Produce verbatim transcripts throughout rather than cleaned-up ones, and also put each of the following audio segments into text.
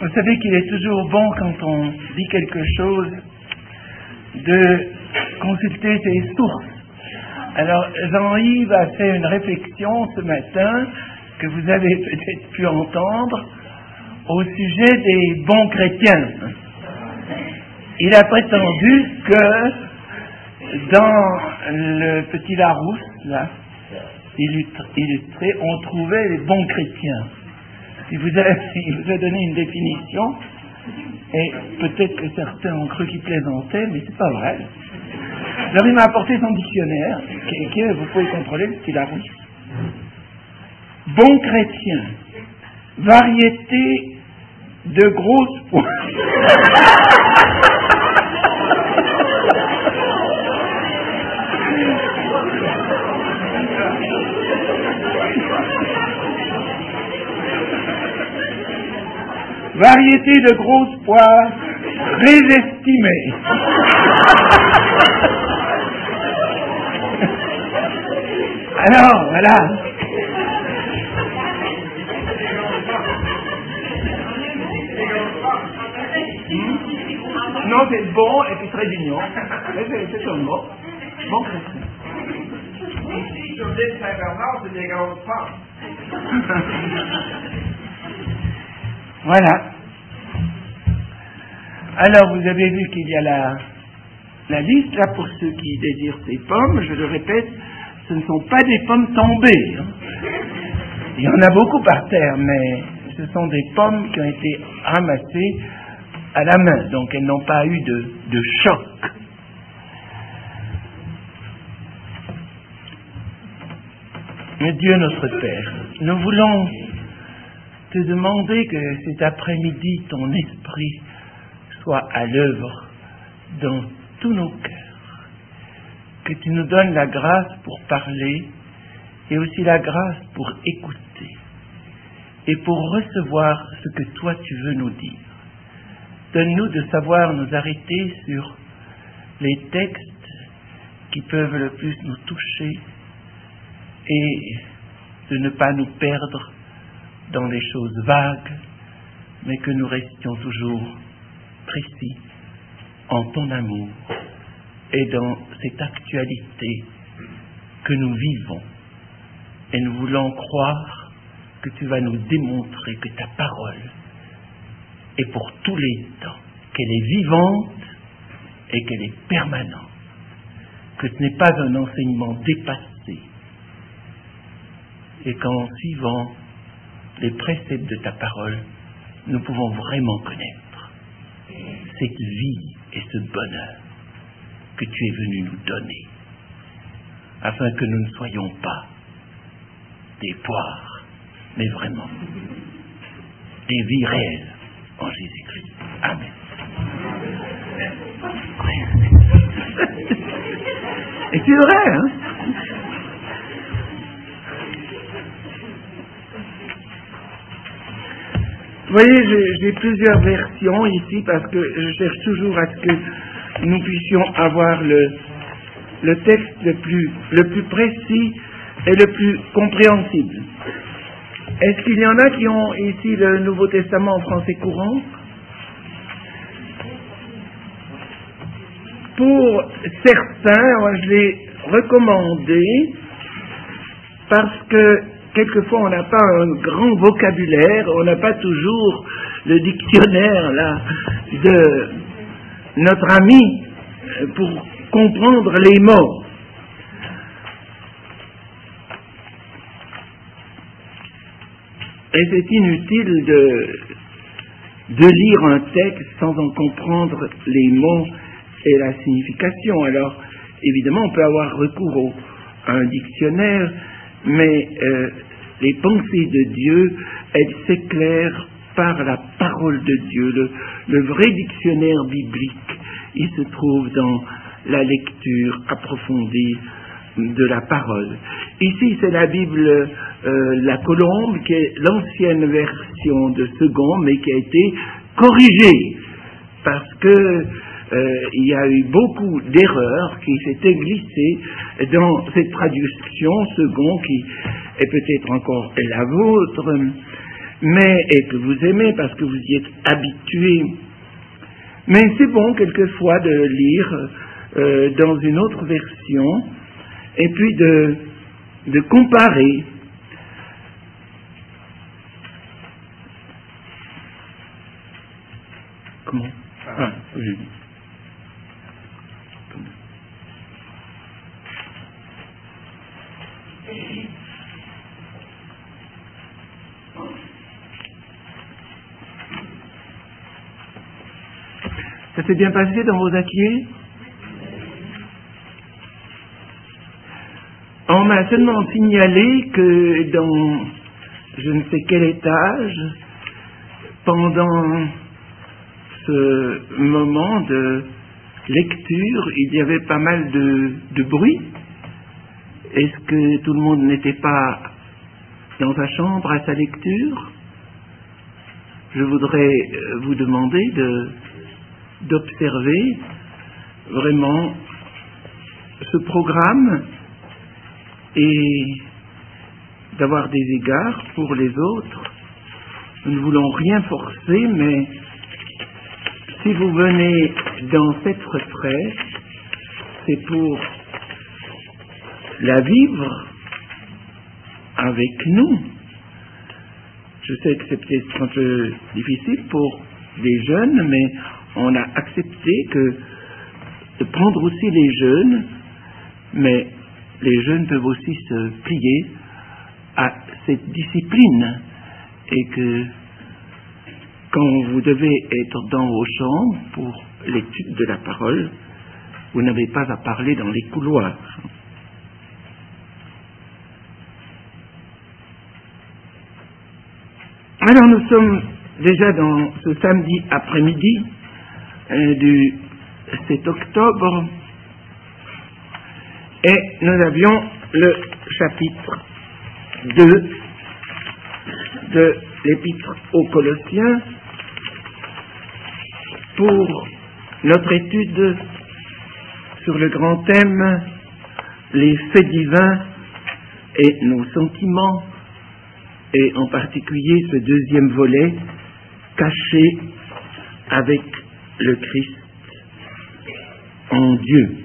Vous savez qu'il est toujours bon, quand on dit quelque chose, de consulter ses sources. Alors, Jean-Yves a fait une réflexion ce matin, que vous avez peut-être pu entendre, au sujet des bons chrétiens. Il a prétendu que dans le petit Larousse, là, illustré, on trouvait les bons chrétiens. Il vous a, il vous a donné une définition, et peut-être que certains ont cru qu'il plaisantait, mais c'est pas vrai. Alors il m'a apporté son dictionnaire, qui, qui vous pouvez contrôler, le petit Larousse. Bon chrétien, variété de grosses pointes. Variété de grosses poires, très estimée. Alors, voilà. Hmm? Non, c'est bon et puis très mignon. Mais c'est, c'est un mot. Bon chrétien. Ici, sur l'île Saint-Bernard, c'est des grosses poires. Voilà. Alors, vous avez vu qu'il y a la, la liste, là, pour ceux qui désirent ces pommes. Je le répète, ce ne sont pas des pommes tombées. Hein. Il y en a beaucoup par terre, mais ce sont des pommes qui ont été ramassées à la main. Donc, elles n'ont pas eu de, de choc. Mais Dieu notre Père, nous voulons te demander que cet après-midi, ton esprit soit à l'œuvre dans tous nos cœurs, que tu nous donnes la grâce pour parler et aussi la grâce pour écouter et pour recevoir ce que toi tu veux nous dire. Donne-nous de savoir nous arrêter sur les textes qui peuvent le plus nous toucher et de ne pas nous perdre dans les choses vagues, mais que nous restions toujours précis en ton amour et dans cette actualité que nous vivons. Et nous voulons croire que tu vas nous démontrer que ta parole est pour tous les temps, qu'elle est vivante et qu'elle est permanente, que ce n'est pas un enseignement dépassé, et qu'en suivant les préceptes de ta parole, nous pouvons vraiment connaître cette vie et ce bonheur que tu es venu nous donner, afin que nous ne soyons pas des poires, mais vraiment des vies réelles en Jésus-Christ. Amen. Et c'est vrai, hein? Vous voyez, j'ai, j'ai plusieurs versions ici parce que je cherche toujours à ce que nous puissions avoir le, le texte le plus, le plus précis et le plus compréhensible. Est-ce qu'il y en a qui ont ici le Nouveau Testament en français courant? Pour certains, moi, je l'ai recommandé parce que quelquefois, on n'a pas un grand vocabulaire, on n'a pas toujours le dictionnaire là de notre ami pour comprendre les mots. Et c'est inutile de, de lire un texte sans en comprendre les mots et la signification. Alors, évidemment, on peut avoir recours au, à un dictionnaire, mais euh, les pensées de Dieu, elles s'éclairent par la parole de Dieu. Le, le vrai dictionnaire biblique, il se trouve dans la lecture approfondie de la parole. Ici, c'est la Bible, euh, la Colombe, qui est l'ancienne version de Second, mais qui a été corrigée, parce que euh, il y a eu beaucoup d'erreurs qui s'étaient glissées dans cette traduction Second, qui est peut-être encore la vôtre, mais, et que vous aimez parce que vous y êtes habitué. Mais c'est bon quelquefois de lire euh, dans une autre version et puis de, de comparer. Comment ? Ah, oui. Ça s'est bien passé dans vos ateliers? On m'a seulement signalé que dans je ne sais quel étage, pendant ce moment de lecture, il y avait pas mal de, de bruit. Est-ce que tout le monde n'était pas dans sa chambre à sa lecture? Je voudrais vous demander de d'observer vraiment ce programme et d'avoir des égards pour les autres. Nous ne voulons rien forcer, mais si vous venez dans cette retraite, c'est pour la vivre avec nous. Je sais que c'est peut-être un peu difficile pour les jeunes, mais on a accepté que de prendre aussi les jeunes, mais les jeunes peuvent aussi se plier à cette discipline et que quand vous devez être dans vos chambres pour l'étude de la parole, vous n'avez pas à parler dans les couloirs. Alors nous sommes déjà dans ce samedi après-midi euh, du sept octobre et nous avions le chapitre deux de l'épître aux Colossiens pour notre étude sur le grand thème les faits divins et nos sentiments, et en particulier ce deuxième volet caché avec le Christ en Dieu.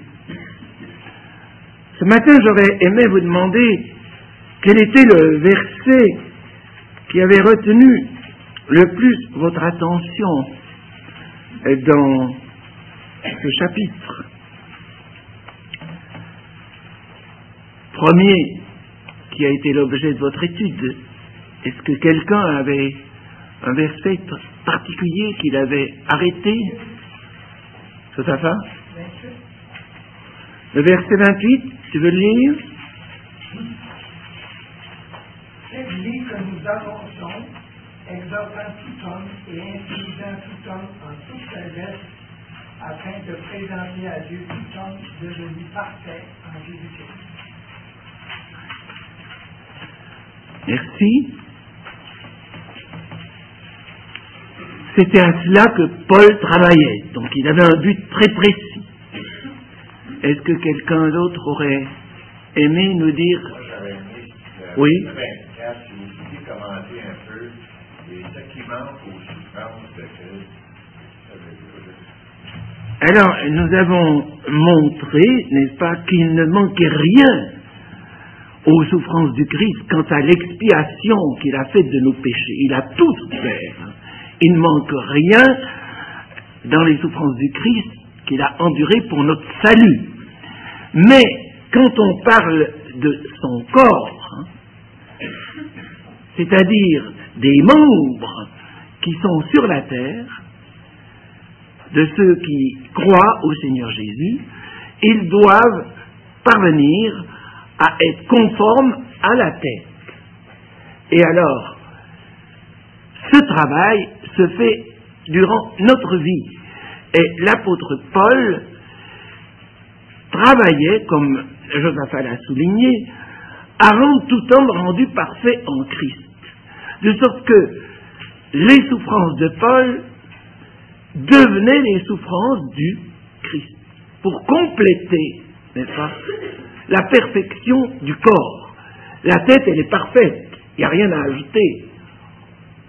Ce matin, j'aurais aimé vous demander quel était le verset qui avait retenu le plus votre attention dans ce chapitre. Premier qui a été l'objet de votre étude. Est-ce que quelqu'un avait un verset particulier qu'il avait arrêté? C'est ça, ça? Le verset vingt-huit, tu veux le lire? Celui que nous avançons, exhortant tout homme et instruisant tout homme en toute sagesse, afin de présenter à Dieu tout homme devenu parfait en Jésus-Christ. Merci. C'était à cela que Paul travaillait. Donc il avait un but très précis. Est-ce que quelqu'un d'autre aurait aimé nous dire? Moi, j'avais aimé euh, oui. le vingt-quatre, si vous pouviez commenter un peu et ce qui manque aux souffrances de Christ. Alors, nous avons montré, n'est-ce pas, qu'il ne manquait rien aux souffrances du Christ quant à l'expiation qu'il a faite de nos péchés. Il a tout fait. Il ne manque rien dans les souffrances du Christ qu'il a enduré pour notre salut. Mais quand on parle de son corps, hein, c'est-à-dire des membres qui sont sur la terre, de ceux qui croient au Seigneur Jésus, ils doivent parvenir à être conformes à la tête. Et alors, ce travail se fait durant notre vie. Et l'apôtre Paul travaillait, comme Josaphat l'a souligné, à rendre tout homme rendu parfait en Christ. De sorte que les souffrances de Paul devenaient les souffrances du Christ, pour compléter, n'est-ce pas, la perfection du corps. La tête, elle est parfaite, il n'y a rien à ajouter.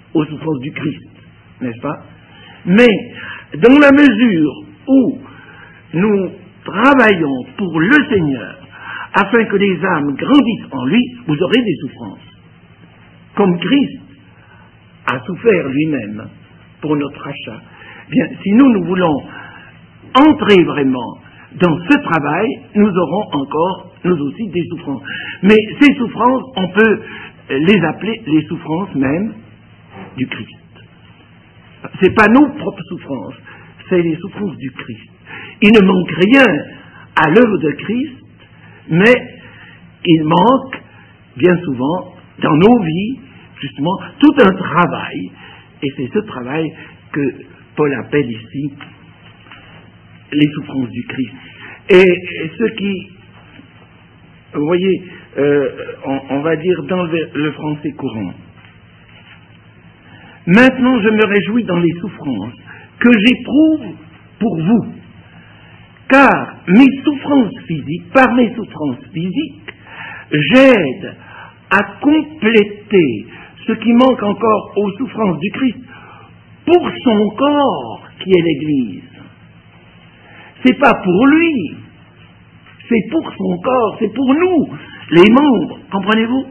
aux souffrances du Christ, n'est-ce pas? Mais dans la mesure où nous travaillons pour le Seigneur, afin que les âmes grandissent en lui, vous aurez des souffrances. Comme Christ a souffert lui-même pour notre achat. Bien, si nous, nous voulons entrer vraiment dans ce travail, nous aurons encore, nous aussi, des souffrances. Mais ces souffrances, on peut les appeler les souffrances même du Christ. Ce n'est pas nos propres souffrances, c'est les souffrances du Christ. Il ne manque rien à l'œuvre de Christ, mais il manque bien souvent dans nos vies, justement, tout un travail, et c'est ce travail que Paul appelle ici les souffrances du Christ. Et ce qui, vous voyez, euh, on, on va dire dans le, le français courant, maintenant je me réjouis dans les souffrances que j'éprouve pour vous, car mes souffrances physiques, par mes souffrances physiques, j'aide à compléter ce qui manque encore aux souffrances du Christ pour son corps qui est l'Église. C'est pas pour lui, c'est pour son corps, c'est pour nous, les membres, comprenez-vous?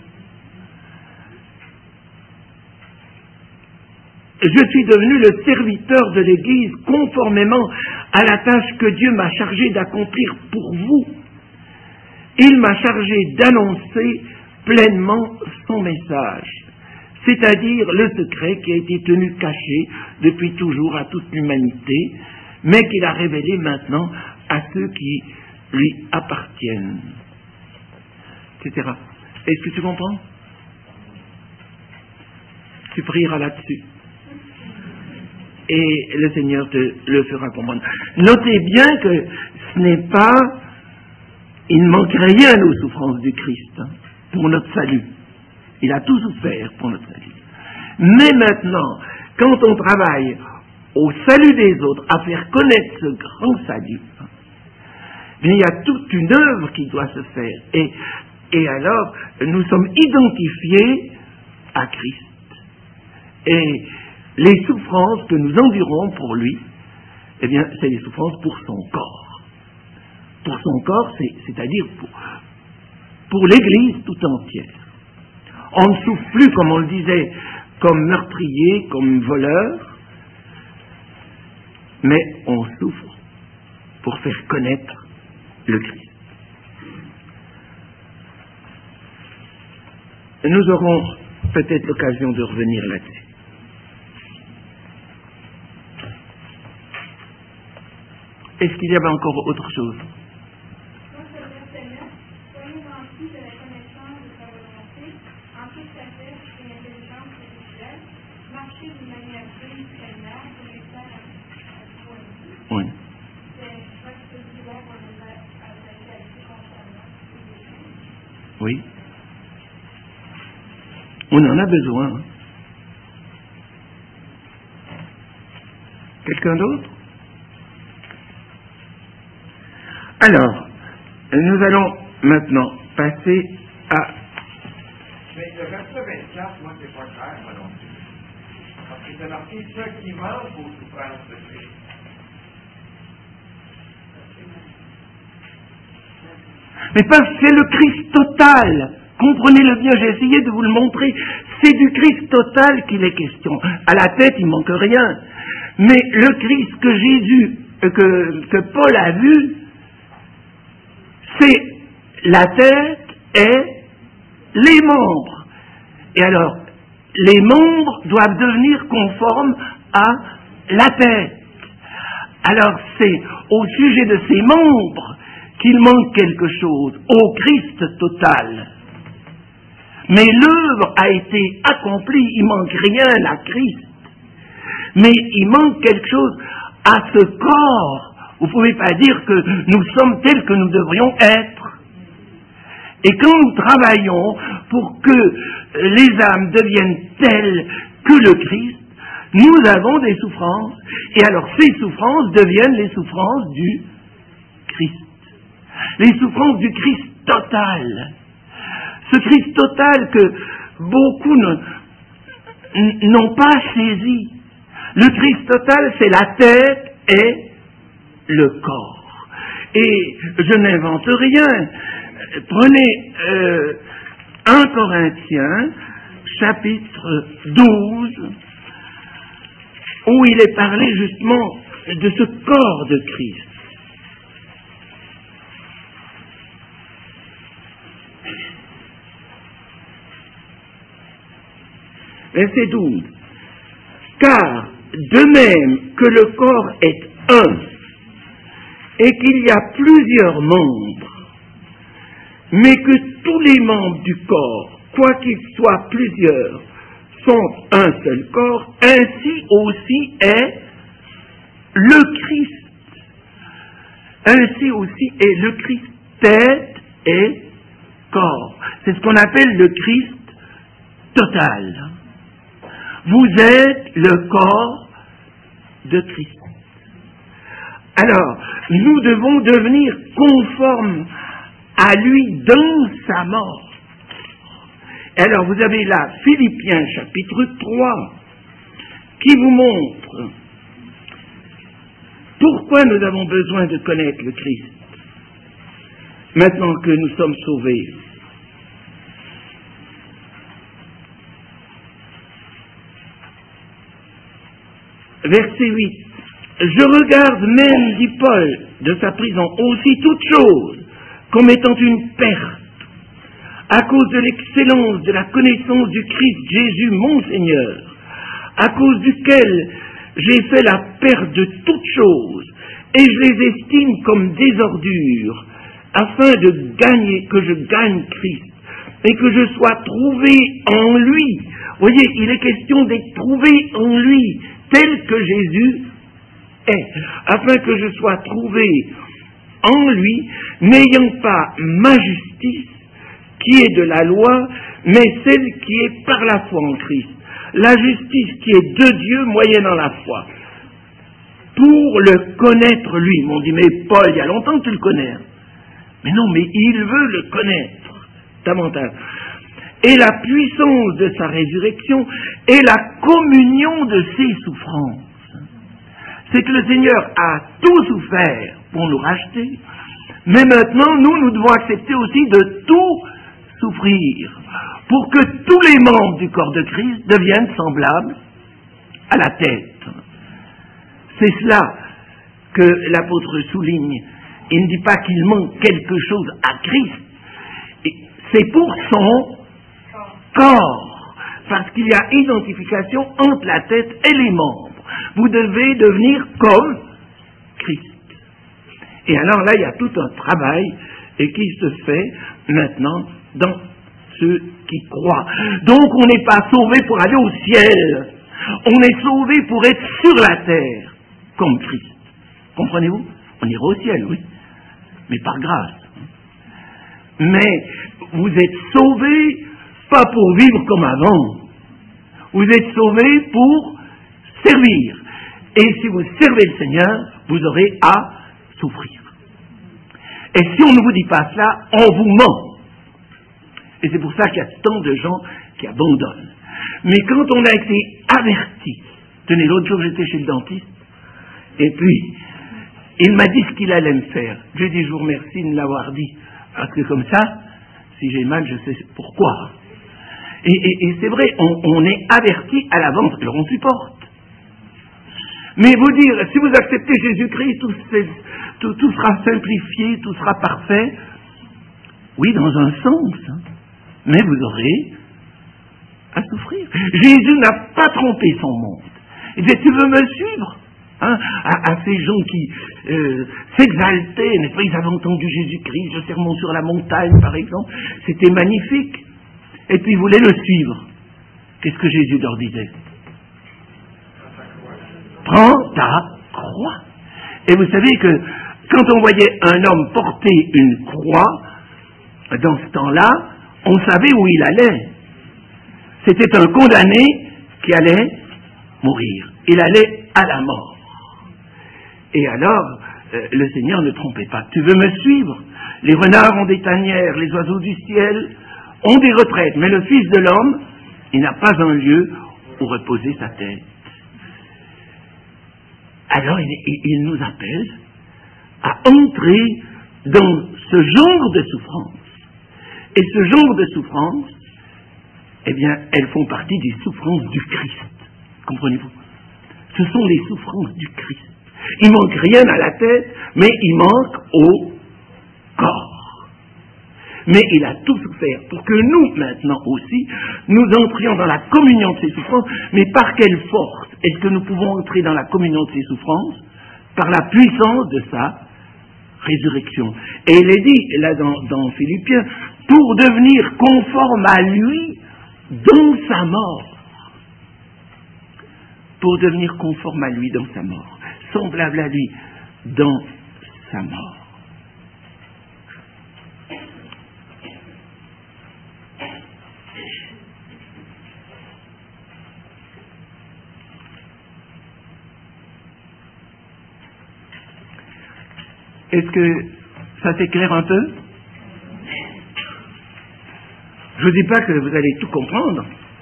Je suis devenu le serviteur de l'Église conformément à la tâche que Dieu m'a chargé d'accomplir pour vous. Il m'a chargé d'annoncer pleinement son message, c'est-à-dire le secret qui a été tenu caché depuis toujours à toute l'humanité, mais qu'il a révélé maintenant à ceux qui lui appartiennent, et cetera. Est-ce que tu comprends? Tu prieras là-dessus. Et le Seigneur te le fera comprendre. Notez bien que ce n'est pas, il ne manque rien aux souffrances du Christ, hein, pour notre salut. Il a tout souffert pour notre salut. Mais maintenant, quand on travaille au salut des autres, à faire connaître ce grand salut, bien, il y a toute une œuvre qui doit se faire. Et, et alors, nous sommes identifiés à Christ. Et les souffrances que nous endurons pour lui, eh bien, c'est les souffrances pour son corps. Pour son corps, c'est, c'est-à-dire pour, pour l'Église tout entière. On ne souffre plus, comme on le disait, comme meurtrier, comme voleur, mais on souffre pour faire connaître le Christ. Nous aurons peut-être l'occasion de revenir là-dessus. Est-ce qu'il y avait encore autre chose? Oui. Oui. On en a besoin. Quelqu'un d'autre? Alors, nous allons maintenant passer à... Mais le verset vingt-quatre, moi, c'est pas clair, moi non plus. Parce que c'est marqué ceux qui manquent aux souffrances de Christ. Mais parce que c'est le Christ total. Comprenez-le bien, j'ai essayé de vous le montrer. C'est du Christ total qu'il est question. À la tête, il ne manque rien. Mais le Christ que Jésus, que, que Paul a vu, c'est la tête et les membres. Et alors, les membres doivent devenir conformes à la tête. Alors, c'est au sujet de ces membres qu'il manque quelque chose, au Christ total. Mais l'œuvre a été accomplie, il ne manque rien à Christ. Mais il manque quelque chose à ce corps. Vous ne pouvez pas dire que nous sommes tels que nous devrions être. Et quand nous travaillons pour que les âmes deviennent telles que le Christ, nous avons des souffrances. Et alors ces souffrances deviennent les souffrances du Christ. Les souffrances du Christ total. Ce Christ total que beaucoup ne, n- n'ont pas saisi. Le Christ total, c'est la tête et le corps. Et je n'invente rien. Prenez euh, un Corinthiens, chapitre douze, où il est parlé justement de ce corps de Christ. Verset douze. Car de même que le corps est un, et qu'il y a plusieurs membres, mais que tous les membres du corps, quoiqu'ils soient plusieurs, sont un seul corps, ainsi aussi est le Christ. Ainsi aussi est le Christ, tête et corps. C'est ce qu'on appelle le Christ total. Vous êtes le corps de Christ. Alors, nous devons devenir conformes à lui dans sa mort. Alors, vous avez là Philippiens chapitre trois, qui vous montre pourquoi nous avons besoin de connaître le Christ, maintenant que nous sommes sauvés. Verset huit. Je regarde même, dit Paul, de sa prison, aussi toute chose comme étant une perte, à cause de l'excellence de la connaissance du Christ Jésus, mon Seigneur, à cause duquel j'ai fait la perte de toutes choses, et je les estime comme des ordures, afin de gagner, que je gagne Christ, et que je sois trouvé en lui. Vous voyez, il est question d'être trouvé en lui, tel que Jésus est, afin que je sois trouvé en lui, n'ayant pas ma justice, qui est de la loi, mais celle qui est par la foi en Christ. La justice qui est de Dieu moyennant la foi. Pour le connaître lui. Ils m'ont dit, mais Paul, il y a longtemps que tu le connais. Mais non, mais il veut le connaître davantage. Et la puissance de sa résurrection et la communion de ses souffrances. C'est que le Seigneur a tout souffert pour nous racheter, mais maintenant, nous, nous devons accepter aussi de tout souffrir, pour que tous les membres du corps de Christ deviennent semblables à la tête. C'est cela que l'apôtre souligne. Il ne dit pas qu'il manque quelque chose à Christ, c'est pour son corps, parce qu'il y a identification entre la tête et les membres. Vous devez devenir comme Christ. Et alors là, il y a tout un travail et qui se fait maintenant dans ceux qui croient. Donc on n'est pas sauvé pour aller au ciel. On est sauvé pour être sur la terre, comme Christ. Comprenez-vous? On ira au ciel, oui, mais par grâce. Mais vous êtes sauvés pas pour vivre comme avant. Vous êtes sauvés pour servir. Et si vous servez le Seigneur, vous aurez à souffrir. Et si on ne vous dit pas cela, on vous ment. Et c'est pour ça qu'il y a tant de gens qui abandonnent. Mais quand on a été averti, tenez, l'autre jour j'étais chez le dentiste, et puis il m'a dit ce qu'il allait me faire. Je lui ai dit, je vous remercie de me l'avoir dit, parce que comme ça, si j'ai mal, je sais pourquoi. Et, et, et c'est vrai, on, on est averti à l'avance, alors on supporte. Mais vous dire, si vous acceptez Jésus-Christ, tout, tout, tout sera simplifié, tout sera parfait. Oui, dans un sens, hein. Mais vous aurez à souffrir. Jésus n'a pas trompé son monde. Il disait, tu veux me suivre, hein, à, à ces gens qui euh, s'exaltaient, n'est-ce pas, ils avaient entendu Jésus-Christ, le sermon sur la montagne, par exemple, c'était magnifique. Et puis ils voulaient le suivre. Qu'est-ce que Jésus leur disait? Prends ta croix. Et vous savez que quand on voyait un homme porter une croix, dans ce temps-là, on savait où il allait. C'était un condamné qui allait mourir. Il allait à la mort. Et alors, euh, le Seigneur ne trompait pas. Tu veux me suivre? Les renards ont des tanières, les oiseaux du ciel ont des retraites, mais le Fils de l'homme, il n'a pas un lieu où reposer sa tête. Alors il, il, il nous appelle à entrer dans ce genre de souffrance. Et ce genre de souffrance, eh bien, elles font partie des souffrances du Christ. Comprenez-vous? Ce sont les souffrances du Christ. Il manque rien à la tête, mais il manque au corps. Mais il a tout souffert pour que nous, maintenant aussi, nous entrions dans la communion de ces souffrances. Mais par quelle force est-ce que nous pouvons entrer dans la communion de ces souffrances? Par la puissance de sa résurrection. Et il est dit, là dans, dans Philippiens, pour devenir conforme à lui dans sa mort. Pour devenir conforme à lui dans sa mort. Semblable à lui dans sa mort. Est-ce que ça s'éclaire un peu? Je ne dis pas que vous allez tout comprendre,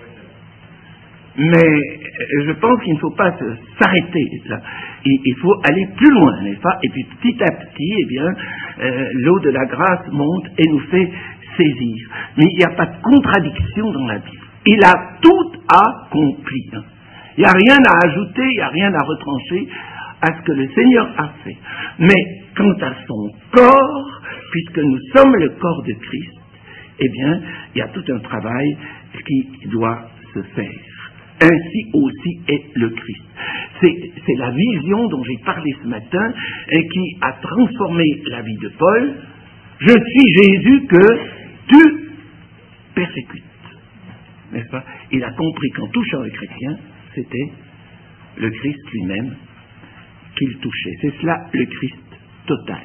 mais je pense qu'il ne faut pas se, s'arrêter là. Il, il faut aller plus loin, n'est-ce pas? Et puis petit à petit, eh bien, euh, l'eau de la grâce monte et nous fait saisir. Mais il n'y a pas de contradiction dans la Bible. Il a tout accompli. Hein. Il n'y a rien à ajouter, il n'y a rien à retrancher à ce que le Seigneur a fait. Mais quant à son corps, puisque nous sommes le corps de Christ, eh bien, il y a tout un travail qui doit se faire. Ainsi aussi est le Christ. C'est, c'est la vision dont j'ai parlé ce matin et qui a transformé la vie de Paul. Je suis Jésus que tu persécutes. N'est-ce pas? Il a compris qu'en touchant le chrétien, c'était le Christ lui-même qu'il touchait. C'est cela le Christ total.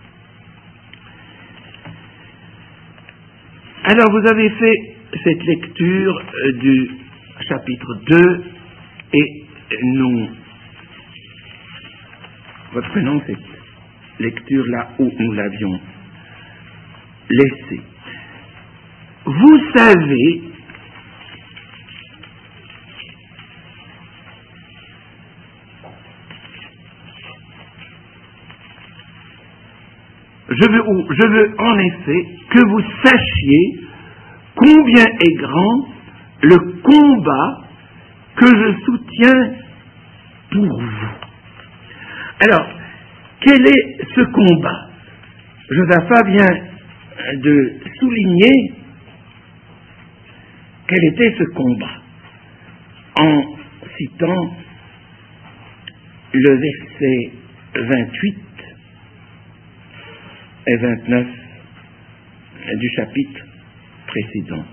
Alors vous avez fait cette lecture du chapitre deux et nous reprenons cette lecture là où nous l'avions laissée. Vous savez Je veux, je veux en effet que vous sachiez combien est grand le combat que je soutiens pour vous. Alors, quel est ce combat? Josaphat vient de souligner quel était ce combat en citant le verset vingt-huit et vingt-neuf du chapitre précédent.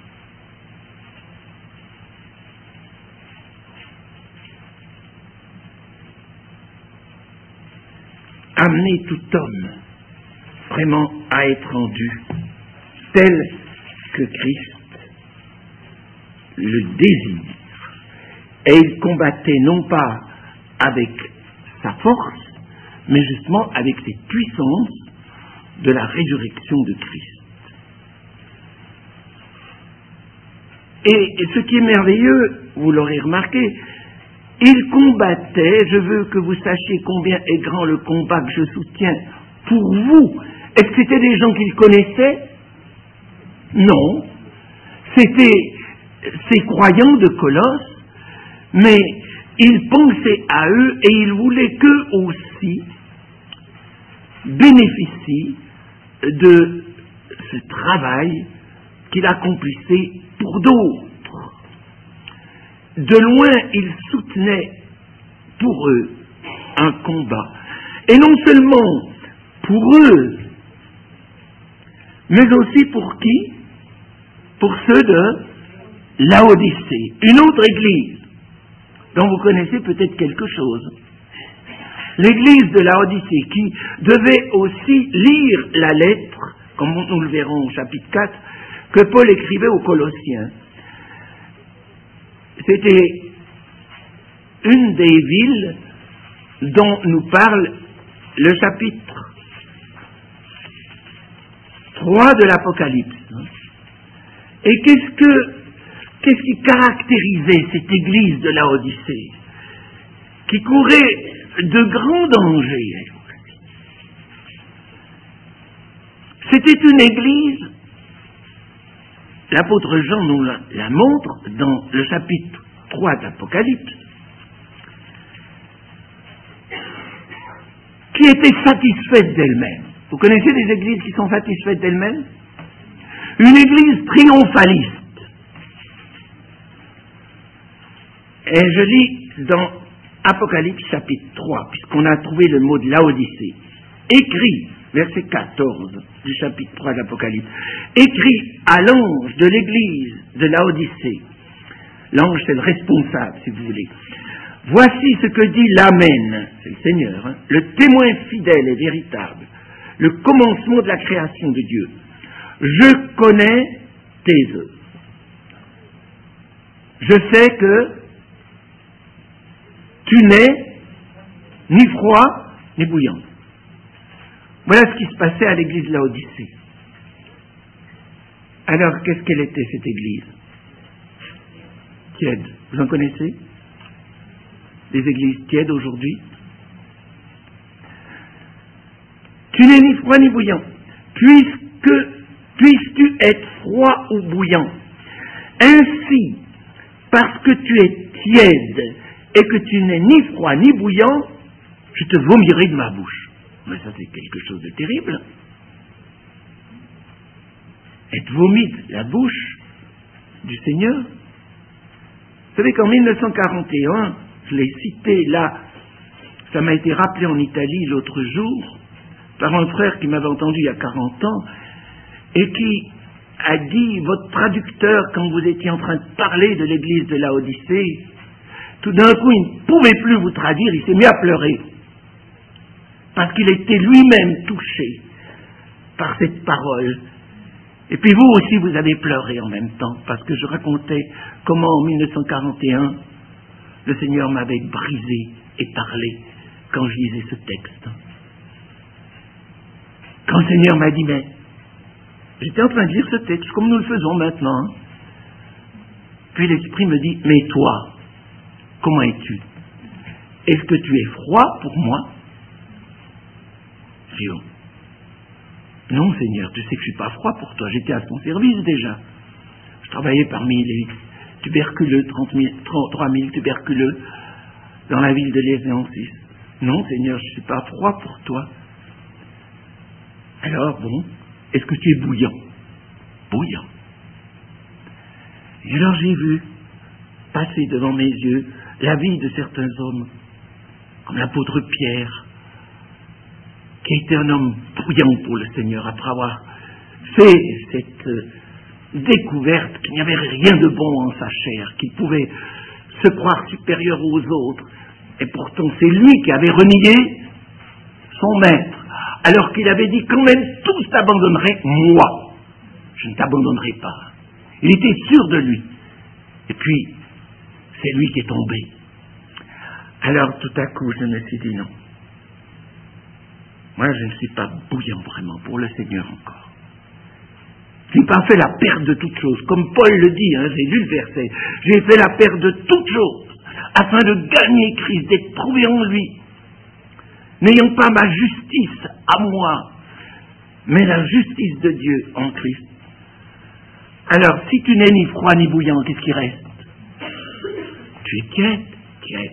Amenez tout homme vraiment à être rendu tel que Christ le désire. Et il combattait non pas avec sa force, mais justement avec cette puissance de la résurrection de Christ. Et ce qui est merveilleux, vous l'aurez remarqué, il combattait, je veux que vous sachiez combien est grand le combat que je soutiens pour vous. Est-ce que c'était des gens qu'il connaissait? Non. C'était ces croyants de Colosse, mais il pensait à eux et il voulait qu'eux aussi bénéficient de ce travail qu'il accomplissait pour d'autres. De loin, il soutenait pour eux un combat. Et non seulement pour eux, mais aussi pour qui? Pour ceux de Laodicée, une autre église dont vous connaissez peut-être quelque chose. L'église de Laodicée qui devait aussi lire la lettre, comme nous le verrons au chapitre quatre, que Paul écrivait aux Colossiens. C'était une des villes dont nous parle le chapitre trois de l'Apocalypse. Et qu'est-ce que qu'est-ce qui caractérisait cette église de Laodicée, qui courait de grands dangers, elle aussi. C'était une église, l'apôtre Jean nous la, la montre dans le chapitre trois d'Apocalypse, qui était satisfaite d'elle-même. Vous connaissez des églises qui sont satisfaites d'elles-mêmes? Une église triomphaliste. Et je lis dans Apocalypse chapitre trois, puisqu'on a trouvé le mot de Laodicée, écrit, verset quatorze du chapitre trois d'Apocalypse, écrit à l'ange de l'église de Laodicée. L'ange, c'est le responsable, si vous voulez. Voici ce que dit l'Amen, c'est le Seigneur, hein, le témoin fidèle et véritable, le commencement de la création de Dieu. Je connais tes œuvres. Je sais que tu n'es ni froid ni bouillant. Voilà ce qui se passait à l'église de Laodicée. Alors, qu'est-ce qu'elle était, cette église? Tiède. Vous en connaissez? Des églises tièdes aujourd'hui? Tu n'es ni froid ni bouillant. Puisque, puisses-tu être froid ou bouillant? Ainsi, parce que tu es tiède et que tu n'es ni froid ni bouillant, je te vomirai de ma bouche. Mais ça, c'est quelque chose de terrible. Être vomi de la bouche du Seigneur. Vous savez qu'en mille neuf cent quarante et un, je l'ai cité là, ça m'a été rappelé en Italie l'autre jour, par un frère qui m'avait entendu il y a quarante ans, et qui a dit, votre traducteur, quand vous étiez en train de parler de l'église de Laodicée, tout d'un coup, il ne pouvait plus vous traduire, il s'est mis à pleurer. Parce qu'il était lui-même touché par cette parole. Et puis vous aussi, vous avez pleuré en même temps, parce que je racontais comment en mille neuf cent quarante et un, le Seigneur m'avait brisé et parlé quand je lisais ce texte. Quand le Seigneur m'a dit, mais j'étais en train de lire ce texte, comme nous le faisons maintenant. Hein. Puis l'Esprit me dit, mais toi, comment es-tu? Est-ce que tu es froid pour moi? Je dis, oh. Non, Seigneur, tu sais que je ne suis pas froid pour toi. J'étais à ton service déjà. Je travaillais parmi les tuberculeux, trente mille, trente-trois mille tuberculeux dans la ville de Lézéancis. Non, Seigneur, je ne suis pas froid pour toi. Alors, bon, est-ce que tu es bouillant? Bouillant. Et alors j'ai vu passer devant mes yeux la vie de certains hommes, comme l'apôtre Pierre, qui était un homme bouillant pour le Seigneur, après avoir fait cette euh, découverte qu'il n'y avait rien de bon en sa chair, qu'il pouvait se croire supérieur aux autres, et pourtant c'est lui qui avait renié son maître, alors qu'il avait dit quand même tous t'abandonneraient, moi, je ne t'abandonnerai pas. Il était sûr de lui. Et puis, c'est lui qui est tombé. Alors tout à coup, je me suis dit non. Moi, je ne suis pas bouillant vraiment pour le Seigneur encore. Je n'ai pas fait la perte de toutes choses. Comme Paul le dit, hein, j'ai lu le verset. J'ai fait la perte de toutes choses afin de gagner Christ, d'être trouvé en lui. N'ayant pas ma justice à moi, mais la justice de Dieu en Christ. Alors, si tu n'es ni froid ni bouillant, qu'est-ce qui reste? Tu es tiède, tiède.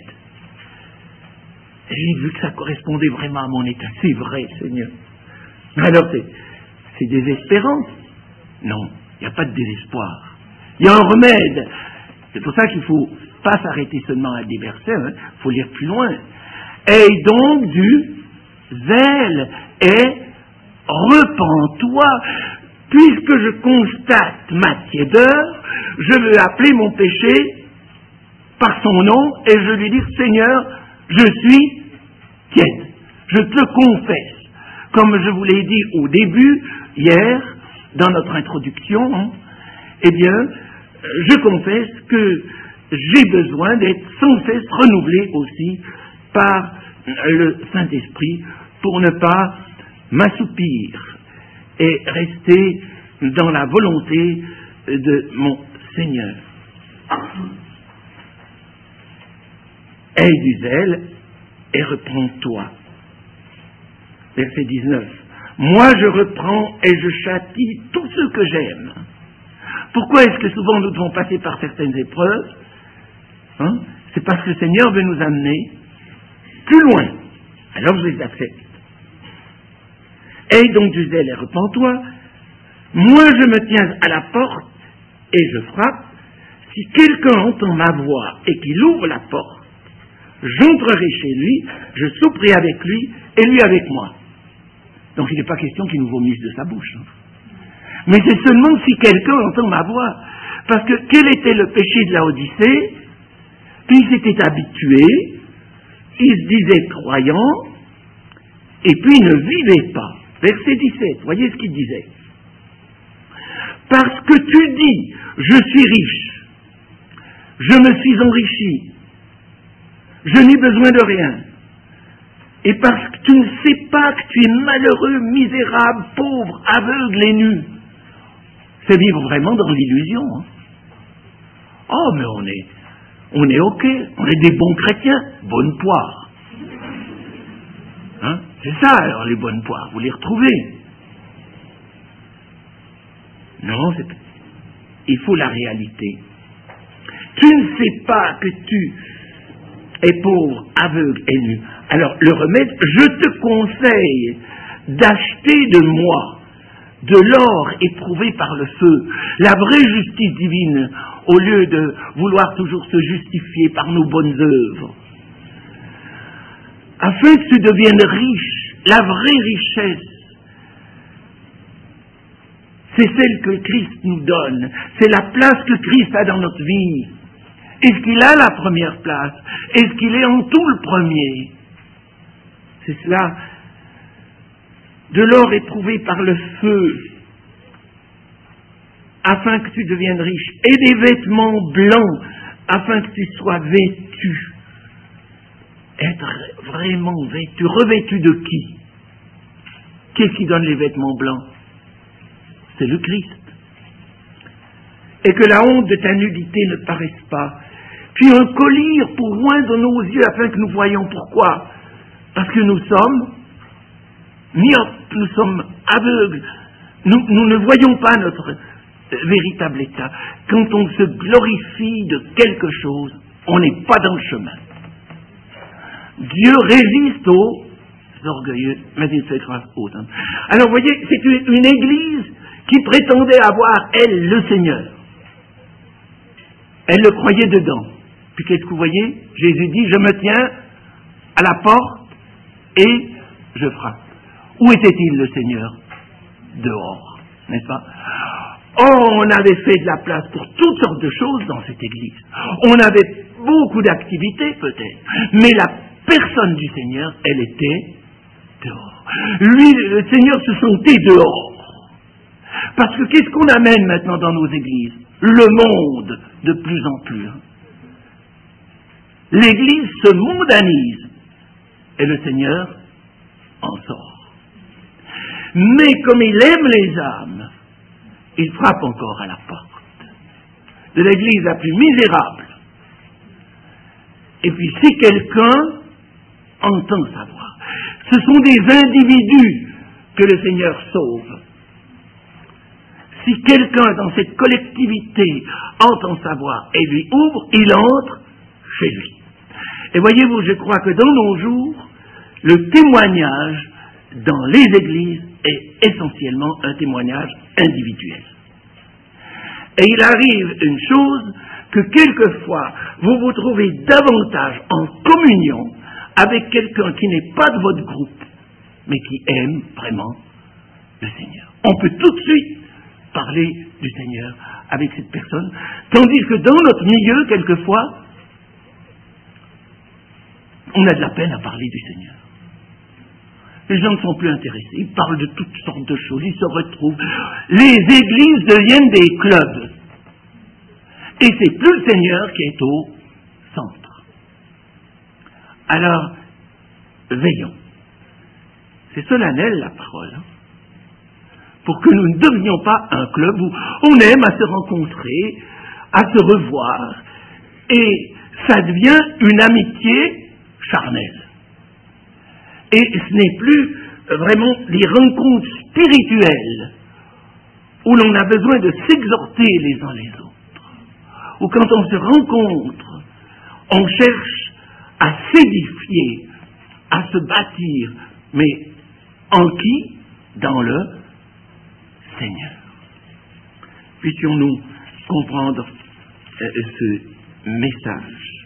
Et j'ai vu que ça correspondait vraiment à mon état. C'est vrai, Seigneur. Alors, c'est, c'est désespérant? Non, il n'y a pas de désespoir. Il y a un remède. C'est pour ça qu'il ne faut pas s'arrêter seulement à des versets, il hein. faut lire plus loin. Aie donc du zèle et repens-toi, puisque je constate ma tiédeur, je veux appeler mon péché par son nom et je lui dis, Seigneur, je suis tiède. Je te confesse, comme je vous l'ai dit au début, hier, dans notre introduction, hein, eh bien, je confesse que j'ai besoin d'être sans cesse renouvelé aussi par le Saint-Esprit pour ne pas m'assoupir et rester dans la volonté de mon Seigneur. Aie du zèle et reprends-toi. Verset dix-neuf. Moi je reprends et je châtie tous ceux que j'aime. Pourquoi est-ce que souvent nous devons passer par certaines épreuves? Hein? C'est parce que le Seigneur veut nous amener plus loin. Alors je les accepte. Aie donc du zèle et repens-toi. Moi je me tiens à la porte et je frappe. Si quelqu'un entend ma voix et qu'il ouvre la porte, j'entrerai chez lui, je souperai avec lui et lui avec moi. Donc il n'est pas question qu'il nous vomisse de sa bouche. Hein. Mais c'est seulement si quelqu'un entend ma voix. Parce que quel était le péché de la Odyssée? Il s'était habitué, il se disait croyant, et puis il ne vivait pas. Verset dix-sept, voyez ce qu'il disait. Parce que tu dis, je suis riche, je me suis enrichi, je n'ai besoin de rien. Et parce que tu ne sais pas que tu es malheureux, misérable, pauvre, aveugle et nu. C'est vivre vraiment dans l'illusion. Hein. Oh, mais on est, on est ok, on est des bons chrétiens, bonnes poires. Hein? C'est ça alors les bonnes poires, vous les retrouvez. Non, c'est... il faut la réalité. Tu ne sais pas que tu es pauvre, aveugle et nu. Alors le remède, je te conseille d'acheter de moi de l'or éprouvé par le feu, la vraie justice divine, au lieu de vouloir toujours se justifier par nos bonnes œuvres. Afin que tu deviennes riche, la vraie richesse, c'est celle que Christ nous donne, c'est la place que Christ a dans notre vie. Est-ce qu'il a la première place? Est-ce qu'il est en tout le premier? C'est cela. De l'or éprouvé par le feu, afin que tu deviennes riche, et des vêtements blancs, afin que tu sois vêtu. Être vraiment vêtu, revêtu de qui? Qu'est-ce qui donne les vêtements blancs? C'est le Christ. Et que la honte de ta nudité ne paraisse pas. Puis un collier pour oindre nos yeux afin que nous voyions pourquoi. Parce que nous sommes myopes, nous sommes aveugles, nous, nous ne voyons pas notre véritable état. Quand on se glorifie de quelque chose, on n'est pas dans le chemin. Dieu résiste aux orgueilleux, mais il fait grâce aux hommes. Alors vous voyez, c'est une, une église qui prétendait avoir, elle, le Seigneur. Elle le croyait dedans. Puis qu'est-ce que vous voyez? Jésus dit, je me tiens à la porte et je frappe. Où était-il le Seigneur? Dehors, n'est-ce pas? Oh, on avait fait de la place pour toutes sortes de choses dans cette église. On avait beaucoup d'activités peut-être, mais la personne du Seigneur, elle était dehors. Lui, le Seigneur se sentait dehors. Parce que qu'est-ce qu'on amène maintenant dans nos églises? Le monde, de plus en plus. L'église se mondanise et le Seigneur en sort. Mais comme il aime les âmes, il frappe encore à la porte de l'église la plus misérable. Et puis si quelqu'un entend sa voix, ce sont des individus que le Seigneur sauve. Si quelqu'un dans cette collectivité entend sa voix et lui ouvre, il entre chez lui. Et voyez-vous, je crois que dans nos jours, le témoignage dans les églises est essentiellement un témoignage individuel. Et il arrive une chose, que quelquefois, vous vous trouvez davantage en communion avec quelqu'un qui n'est pas de votre groupe, mais qui aime vraiment le Seigneur. On peut tout de suite parler du Seigneur avec cette personne, tandis que dans notre milieu, quelquefois, on a de la peine à parler du Seigneur. Les gens ne sont plus intéressés, ils parlent de toutes sortes de choses, ils se retrouvent. Les églises deviennent des clubs. Et c'est plus le Seigneur qui est au centre. Alors, veillons. C'est solennel la parole. Hein, pour que nous ne devenions pas un club où on aime à se rencontrer, à se revoir, et ça devient une amitié charnelle. Et ce n'est plus vraiment les rencontres spirituelles où l'on a besoin de s'exhorter les uns les autres, où quand on se rencontre, on cherche à s'édifier, à se bâtir, mais en qui? Dans le Seigneur. Puissions-nous comprendre euh, ce message.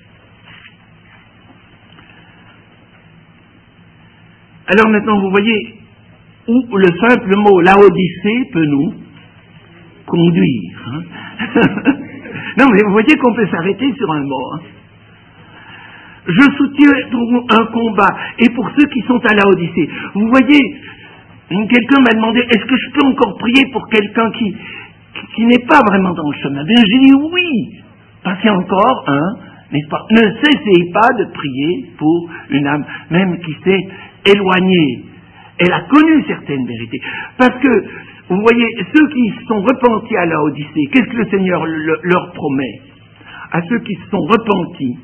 Alors maintenant, vous voyez où le simple mot Laodicée peut nous conduire. Hein? Non, mais vous voyez qu'on peut s'arrêter sur un mot. Hein? Je soutiens un combat, et pour ceux qui sont à Laodicée, vous voyez, quelqu'un m'a demandé, est-ce que je peux encore prier pour quelqu'un qui, qui, qui n'est pas vraiment dans le chemin? Bien, j'ai dit oui, parce qu'il y a encore un, n'est-ce pas? Ne cessez pas de prier pour une âme, même qui s'est éloignée. Elle a connu certaines vérités. Parce que, vous voyez, ceux qui se sont repentis à Laodicée, qu'est-ce que le Seigneur le, leur promet? À ceux qui se sont repentis,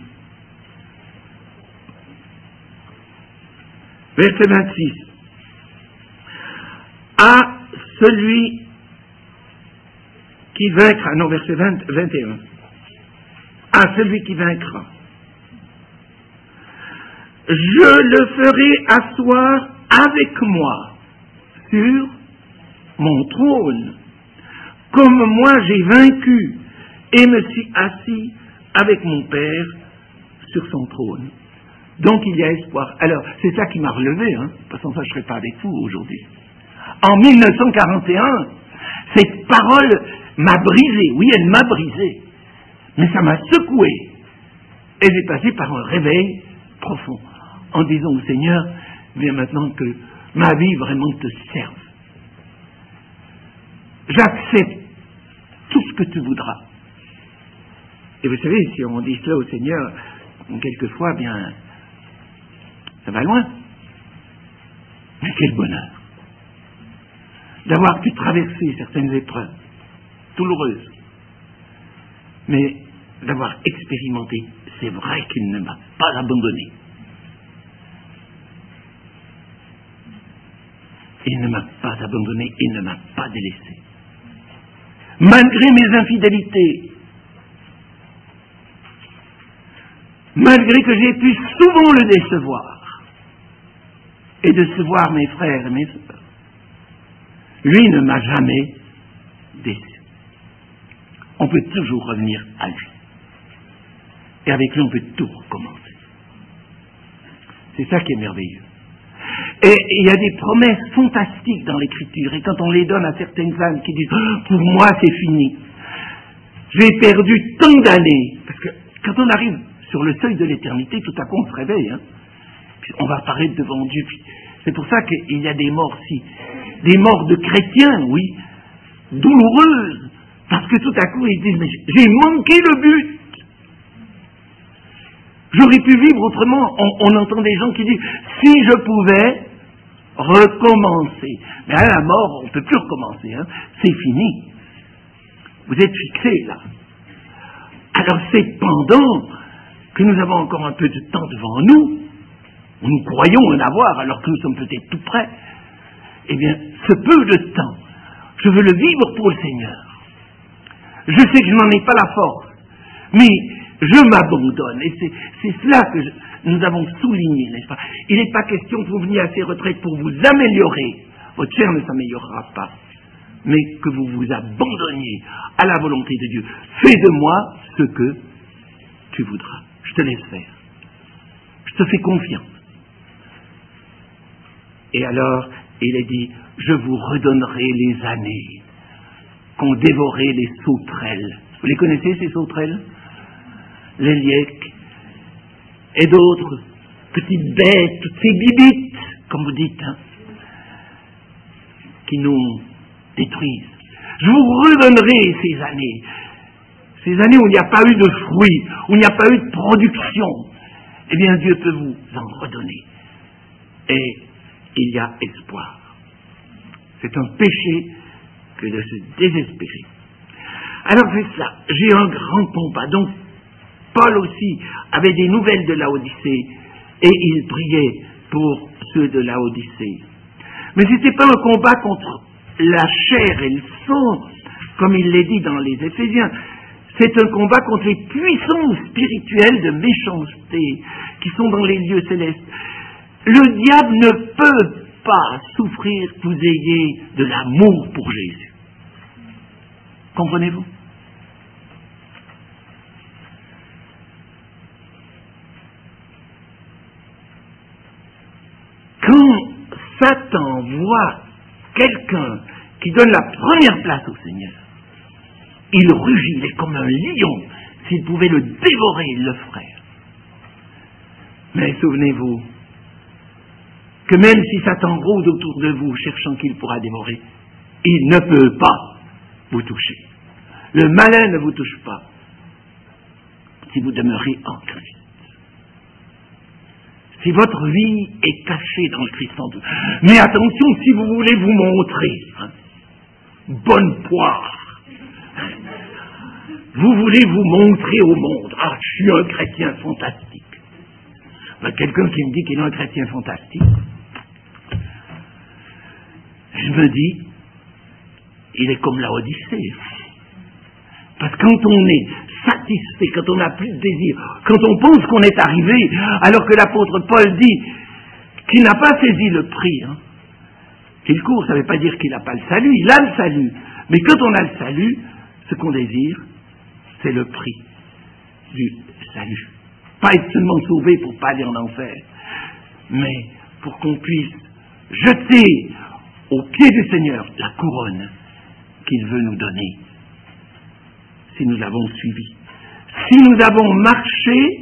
verset vingt-six. À celui qui vaincra, non, verset vingt, vingt et un. À celui qui vaincra, je le ferai asseoir avec moi sur mon trône, comme moi j'ai vaincu et me suis assis avec mon Père sur son trône. Donc il y a espoir. Alors, c'est ça qui m'a relevé, hein, parce que ça je ne serais pas avec vous aujourd'hui. En mille neuf cent quarante et un, cette parole m'a brisé, oui, elle m'a brisé, mais ça m'a secoué. Et j'ai passé par un réveil profond, en disant au Seigneur, viens maintenant que ma vie vraiment te serve. J'accepte tout ce que tu voudras. Et vous savez, si on dit cela au Seigneur, quelquefois, bien, ça va loin. Mais quel bonheur d'avoir pu traverser certaines épreuves douloureuses, mais d'avoir expérimenté, c'est vrai qu'il ne m'a pas abandonné. Il ne m'a pas abandonné, il ne m'a pas délaissé. Malgré mes infidélités, malgré que j'ai pu souvent le décevoir et décevoir mes frères et mes sœurs, lui ne m'a jamais déçu. On peut toujours revenir à lui. Et avec lui, on peut tout recommencer. C'est ça qui est merveilleux. Et il y a des promesses fantastiques dans l'Écriture, et quand on les donne à certaines âmes qui disent « pour moi c'est fini, j'ai perdu tant d'années », parce que quand on arrive sur le seuil de l'éternité, tout à coup on se réveille, hein, puis on va apparaître devant Dieu. Puis c'est pour ça qu'il y a des morts, si, des morts de chrétiens, oui, douloureuses, parce que tout à coup ils disent « mais j'ai manqué le but, j'aurais pu vivre autrement ». On, on entend des gens qui disent « si je pouvais recommencer ». Mais à la mort, on ne peut plus recommencer, hein. C'est fini. Vous êtes fixés là. Alors c'est pendant que nous avons encore un peu de temps devant nous, nous croyons en avoir alors que nous sommes peut-être tout près, eh bien, ce peu de temps, je veux le vivre pour le Seigneur. Je sais que je n'en ai pas la force, mais je m'abandonne. Et c'est, c'est cela que je, nous avons souligné, n'est-ce pas? Il n'est pas question que vous veniez à ces retraites pour vous améliorer. Votre chair ne s'améliorera pas. Mais que vous vous abandonniez à la volonté de Dieu. Fais de moi ce que tu voudras. Je te laisse faire. Je te fais confiance. Et alors, il est dit, je vous redonnerai les années qu'ont dévoré les sauterelles. Vous les connaissez, ces sauterelles? Les lièques et d'autres petites bêtes, toutes ces bibites, comme vous dites, hein, qui nous détruisent. Je vous redonnerai ces années, ces années où il n'y a pas eu de fruits, où il n'y a pas eu de production. Eh bien, Dieu peut vous en redonner. Et il y a espoir. C'est un péché que de se désespérer. Alors c'est cela, j'ai un grand combat. Donc, Paul aussi avait des nouvelles de Laodicée et il priait pour ceux de Laodicée. Mais ce n'était pas un combat contre la chair et le sang, comme il l'est dit dans les Éphésiens. C'est un combat contre les puissances spirituelles de méchanceté qui sont dans les lieux célestes. Le diable ne peut pas souffrir que vous ayez de l'amour pour Jésus. Comprenez-vous? Quand Satan voit quelqu'un qui donne la première place au Seigneur, il rugit, il est comme un lion. S'il pouvait le dévorer, il le ferait. Mais souvenez-vous que même si Satan rôde autour de vous, cherchant qu'il pourra dévorer, il ne peut pas vous toucher. Le malin ne vous touche pas si vous demeurez en Christ. Si votre vie est cachée dans le Christ en vous. Mais attention, si vous voulez vous montrer, hein, bonne poire, vous voulez vous montrer au monde. Ah, je suis un chrétien fantastique. Ben, quelqu'un qui me dit qu'il est un chrétien fantastique, je me dis, il est comme la Odyssée. Parce que quand on est satisfait, quand on n'a plus de désir, quand on pense qu'on est arrivé, alors que l'apôtre Paul dit qu'il n'a pas saisi le prix, hein, qu'il court, ça ne veut pas dire qu'il n'a pas le salut, il a le salut. Mais quand on a le salut, ce qu'on désire, c'est le prix du salut. Pas être seulement sauvé pour ne pas aller en enfer, mais pour qu'on puisse jeter aux pieds du Seigneur la couronne qu'il veut nous donner, si nous l'avons suivi. Si nous avons marché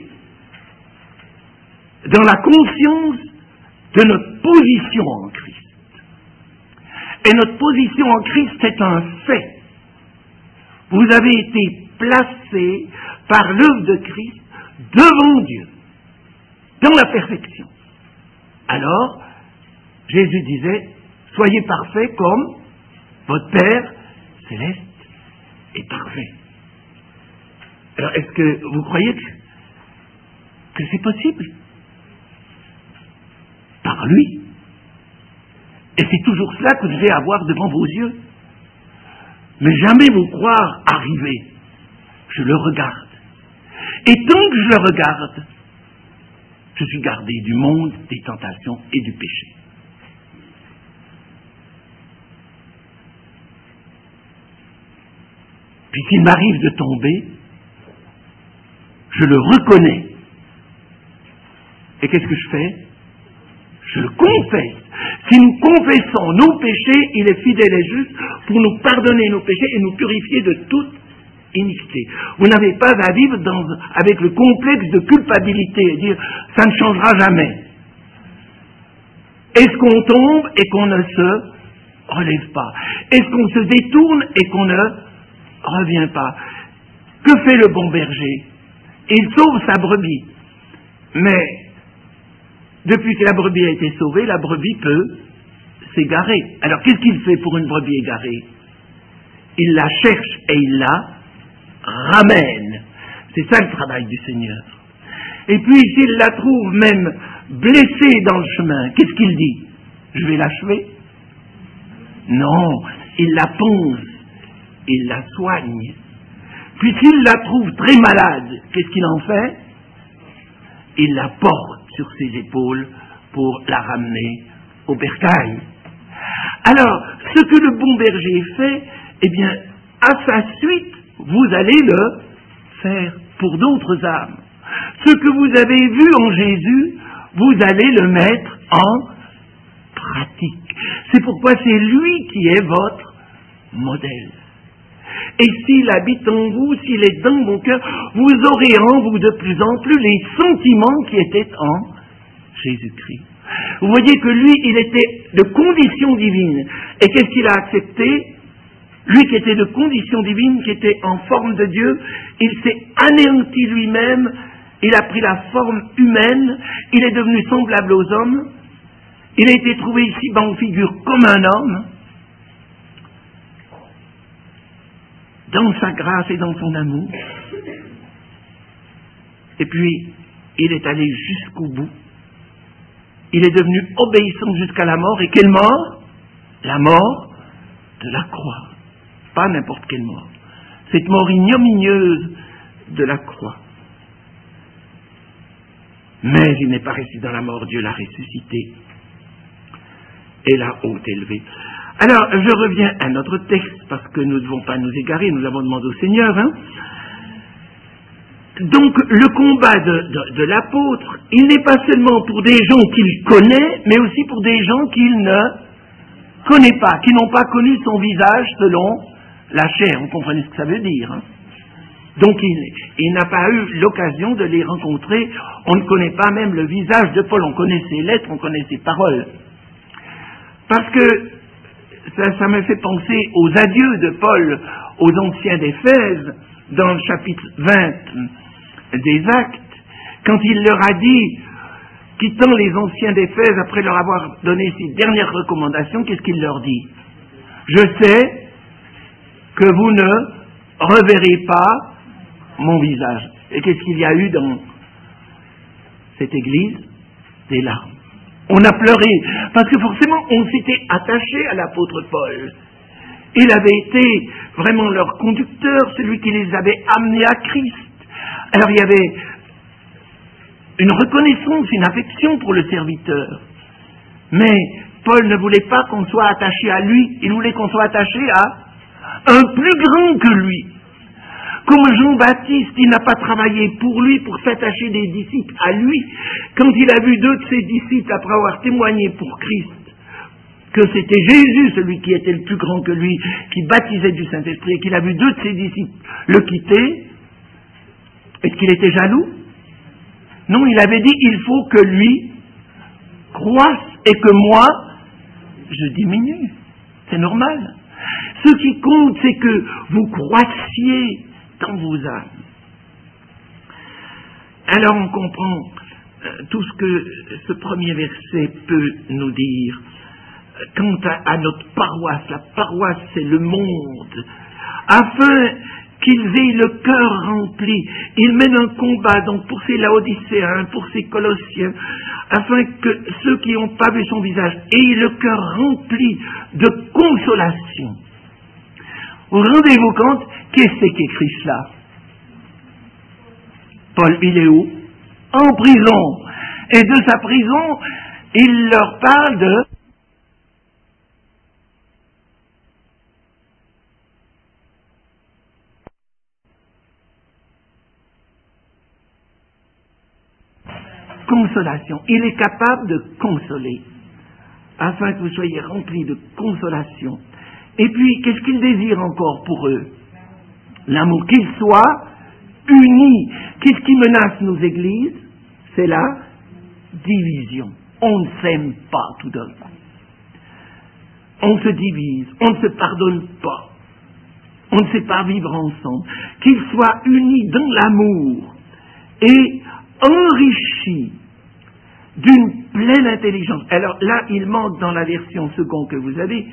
dans la conscience de notre position en Christ. Et notre position en Christ, c'est un fait. Vous avez été placés par l'œuvre de Christ devant Dieu, dans la perfection. Alors, Jésus disait, soyez parfaits comme votre Père céleste est parfait. Alors, est-ce que vous croyez que, que c'est possible? Par lui. Et c'est toujours cela que vous devez avoir devant vos yeux. Mais jamais vous croire arriver. Je le regarde. Et tant que je le regarde, je suis gardé du monde, des tentations et du péché. Puis s'il m'arrive de tomber, je le reconnais. Et qu'est-ce que je fais? Je le confesse. Si nous confessons nos péchés, il est fidèle et juste pour nous pardonner nos péchés et nous purifier de toute iniquité. Vous n'avez pas à vivre dans, avec le complexe de culpabilité et dire « ça ne changera jamais ». Est-ce qu'on tombe et qu'on ne se relève pas? Est-ce qu'on se détourne et qu'on ne revient pas? Que fait le bon berger? Il sauve sa brebis. Mais depuis que la brebis a été sauvée, la brebis peut s'égarer. Alors qu'est-ce qu'il fait pour une brebis égarée? Il la cherche et il la ramène. C'est ça le travail du Seigneur. Et puis s'il la trouve même blessée dans le chemin, qu'est-ce qu'il dit? Je vais l'achever? Non, il la ponce, il la soigne. Puis s'il la trouve très malade, qu'est-ce qu'il en fait? Il la porte sur ses épaules pour la ramener au bercail. Alors, ce que le bon berger fait, eh bien, à sa suite, vous allez le faire pour d'autres âmes. Ce que vous avez vu en Jésus, vous allez le mettre en pratique. C'est pourquoi c'est lui qui est votre modèle. Et s'il habite en vous, s'il est dans vos cœurs, vous aurez en vous de plus en plus les sentiments qui étaient en Jésus-Christ. Vous voyez que lui, il était de condition divine. Et qu'est-ce qu'il a accepté? Lui qui était de condition divine, qui était en forme de Dieu, il s'est anéanti lui-même, il a pris la forme humaine, il est devenu semblable aux hommes, il a été trouvé ici-bas en figure comme un homme. dans sa grâce et dans son amour. Et puis, il est allé jusqu'au bout. Il est devenu obéissant jusqu'à la mort. Et quelle mort? La mort de la croix. Pas n'importe quelle mort. Cette mort ignominieuse de la croix. Mais il n'est pas resté dans la mort, Dieu l'a ressuscité et l'a haut élevé. Alors, je reviens à notre texte, parce que nous ne devons pas nous égarer, nous avons demandé au Seigneur. Hein. Donc, le combat de, de, de l'apôtre, il n'est pas seulement pour des gens qu'il connaît, mais aussi pour des gens qu'il ne connaît pas, qui n'ont pas connu son visage selon la chair. Vous comprenez ce que ça veut dire, hein? Donc, il, il n'a pas eu l'occasion de les rencontrer. On ne connaît pas même le visage de Paul. On connaît ses lettres, on connaît ses paroles. Parce que ça, ça me fait penser aux adieux de Paul aux anciens d'Éphèse, dans le chapitre vingt des Actes, quand il leur a dit, quittant les anciens d'Éphèse, après leur avoir donné ses dernières recommandations, qu'est-ce qu'il leur dit? Je sais que vous ne reverrez pas mon visage. Et qu'est-ce qu'il y a eu dans cette église? Des larmes. On a pleuré, parce que forcément, on s'était attaché à l'apôtre Paul. Il avait été vraiment leur conducteur, celui qui les avait amenés à Christ. Alors il y avait une reconnaissance, une affection pour le serviteur. Mais Paul ne voulait pas qu'on soit attaché à lui, il voulait qu'on soit attaché à un plus grand que lui. Comme Jean-Baptiste, il n'a pas travaillé pour lui, pour s'attacher des disciples à lui. Quand il a vu deux de ses disciples, après avoir témoigné pour Christ, que c'était Jésus, celui qui était le plus grand que lui, qui baptisait du Saint-Esprit, et qu'il a vu deux de ses disciples le quitter, est-ce qu'il était jaloux? Non, il avait dit, il faut que lui croisse et que moi, je diminue. C'est normal. Ce qui compte, c'est que vous croissiez dans vos âmes. Alors on comprend euh, tout ce que ce premier verset peut nous dire. Quant à, à notre paroisse, la paroisse c'est le monde, afin qu'ils aient le cœur rempli. Il mène un combat donc pour ces Laodicéens, pour ces Colossiens, afin que ceux qui n'ont pas vu son visage aient le cœur rempli de consolation. Vous rendez-vous compte, qu'est-ce qu'écrit cela? Paul, il est où? En prison. Et de sa prison, il leur parle de consolation. Il est capable de consoler, afin que vous soyez remplis de consolation. Et puis, qu'est-ce qu'il désire encore pour eux? L'amour, qu'ils soient unis. Qu'est-ce qui menace nos églises? C'est la division. On ne s'aime pas tout d'un coup. On se divise, on ne se pardonne pas. On ne sait pas vivre ensemble. Qu'ils soient unis dans l'amour et enrichis d'une pleine intelligence. Alors là, il manque dans la version seconde que vous avez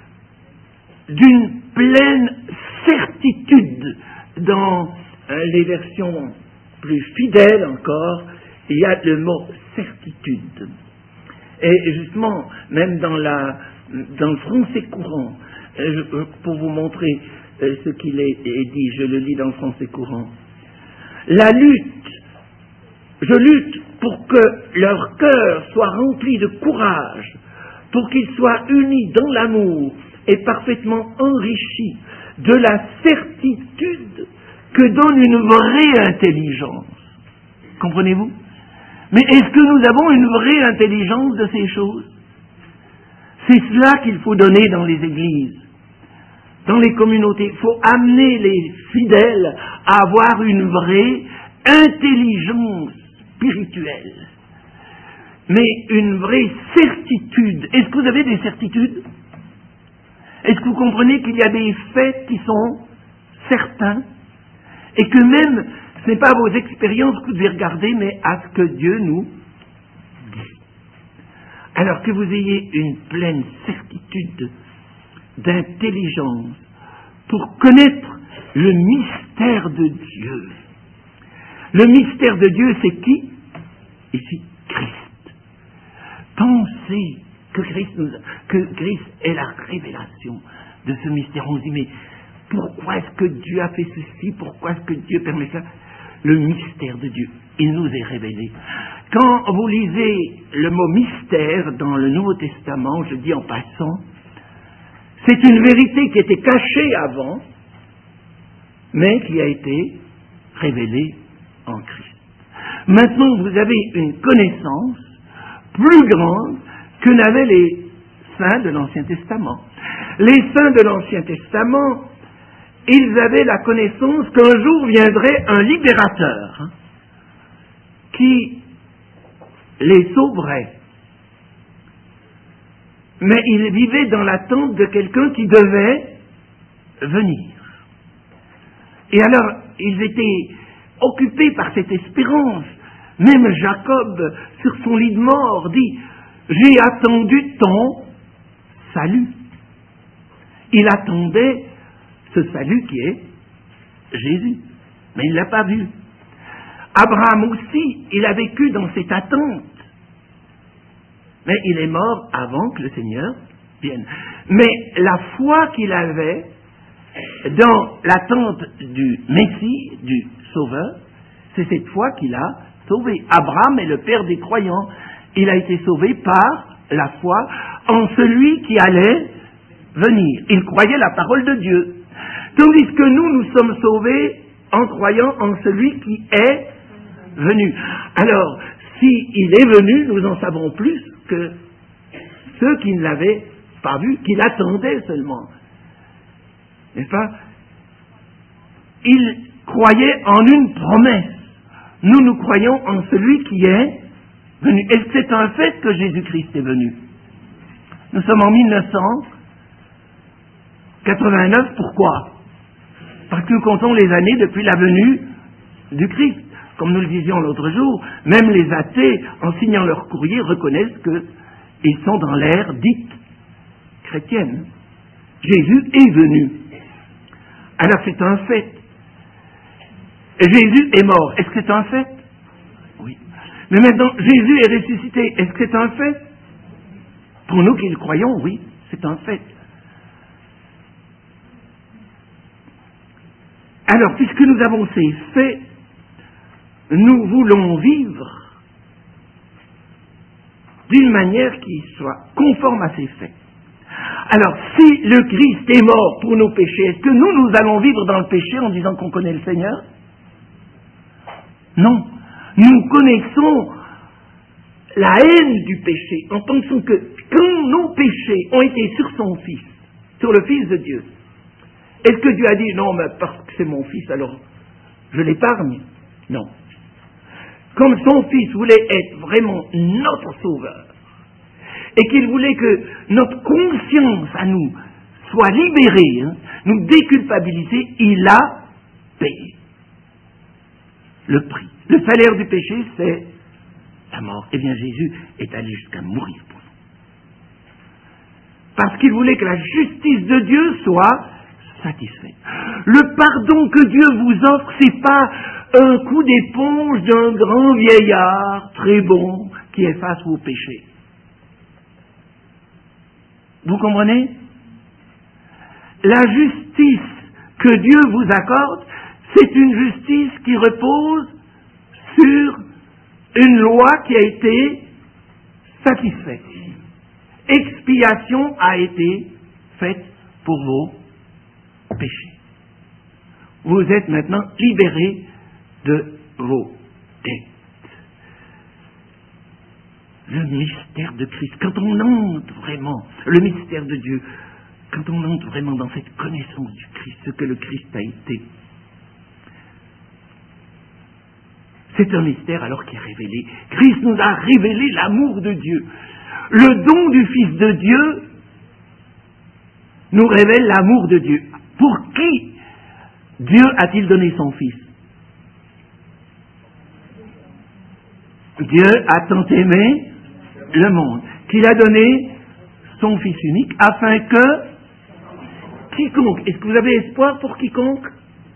d'une pleine certitude. Dans euh, les versions plus fidèles encore, il y a le mot certitude. Et justement, même dans, la, dans le français courant, euh, je, pour vous montrer euh, ce qu'il est, est dit, je le lis dans le français courant. La lutte, je lutte pour que leur cœur soit rempli de courage, pour qu'ils soient unis dans l'amour, est parfaitement enrichi de la certitude que donne une vraie intelligence. Comprenez-vous? Mais est-ce que nous avons une vraie intelligence de ces choses? C'est cela qu'il faut donner dans les églises, dans les communautés. Il faut amener les fidèles à avoir une vraie intelligence spirituelle, mais une vraie certitude. Est-ce que vous avez des certitudes? Est-ce que vous comprenez qu'il y a des faits qui sont certains et que même ce n'est pas à vos expériences que vous devez regarder, mais à ce que Dieu nous dit? Alors que vous ayez une pleine certitude d'intelligence pour connaître le mystère de Dieu. Le mystère de Dieu, c'est qui? Ici, Christ. Pensez que Christ, nous a, que Christ est la révélation de ce mystère. On se dit, mais pourquoi est-ce que Dieu a fait ceci? Pourquoi est-ce que Dieu permet ça? Le mystère de Dieu, il nous est révélé. Quand vous lisez le mot mystère dans le Nouveau Testament, je dis en passant, c'est une vérité qui était cachée avant, mais qui a été révélée en Christ. Maintenant, vous avez une connaissance plus grande que n'avaient les saints de l'Ancien Testament. Les saints de l'Ancien Testament, ils avaient la connaissance qu'un jour viendrait un libérateur hein, qui les sauverait. Mais ils vivaient dans l'attente de quelqu'un qui devait venir. Et alors, ils étaient occupés par cette espérance. Même Jacob, sur son lit de mort, dit « J'ai attendu ton salut ». Il attendait ce salut qui est Jésus, mais il ne l'a pas vu. Abraham aussi, il a vécu dans cette attente, mais il est mort avant que le Seigneur vienne. Mais la foi qu'il avait dans l'attente du Messie, du Sauveur, c'est cette foi qu'il a sauvé. Abraham est le père des croyants. Il a été sauvé par la foi en celui qui allait venir. Il croyait la parole de Dieu. Tandis que nous, nous sommes sauvés en croyant en celui qui est venu. Alors, s'il est venu, nous en savons plus que ceux qui ne l'avaient pas vu, qui l'attendaient seulement. N'est-ce pas? Ils croyaient en une promesse. Nous, nous croyons en celui qui est venu. Est-ce que c'est un fait que Jésus-Christ est venu? Nous sommes en mille neuf cent quatre-vingt-neuf. Pourquoi? Parce que nous comptons les années depuis la venue du Christ. Comme nous le disions l'autre jour, même les athées, en signant leur courrier, reconnaissent qu'ils sont dans l'ère dite chrétienne. Jésus est venu. Alors c'est un fait. Jésus est mort. Est-ce que c'est un fait? Oui. Mais maintenant, Jésus est ressuscité. Est-ce que c'est un fait? Pour nous qui le croyons, oui, c'est un fait. Alors, puisque nous avons ces faits, nous voulons vivre d'une manière qui soit conforme à ces faits. Alors, si le Christ est mort pour nos péchés, est-ce que nous, nous allons vivre dans le péché en disant qu'on connaît le Seigneur? Non. Nous connaissons la haine du péché en pensant que quand nos péchés ont été sur son Fils, sur le Fils de Dieu, est-ce que Dieu a dit, non, mais parce que c'est mon Fils, alors je l'épargne? Non. Comme son Fils voulait être vraiment notre Sauveur, et qu'il voulait que notre conscience à nous soit libérée, hein, nous déculpabiliser, il a payé le prix. Le salaire du péché, c'est la mort. Eh bien, Jésus est allé jusqu'à mourir pour nous. Parce qu'il voulait que la justice de Dieu soit satisfaite. Le pardon que Dieu vous offre, c'est pas un coup d'éponge d'un grand vieillard très bon qui efface vos péchés. Vous comprenez? La justice que Dieu vous accorde, c'est une justice qui repose sur une loi qui a été satisfaite. Expiation a été faite pour vos péchés. Vous êtes maintenant libérés de vos dettes. Le mystère de Christ, quand on entre vraiment, le mystère de Dieu, quand on entre vraiment dans cette connaissance du Christ, ce que le Christ a été, c'est un mystère alors qui est révélé. Christ nous a révélé l'amour de Dieu. Le don du Fils de Dieu nous révèle l'amour de Dieu. Pour qui Dieu a-t-il donné son Fils? Dieu a tant aimé le monde qu'il a donné son Fils unique afin que quiconque, est-ce que vous avez espoir pour quiconque?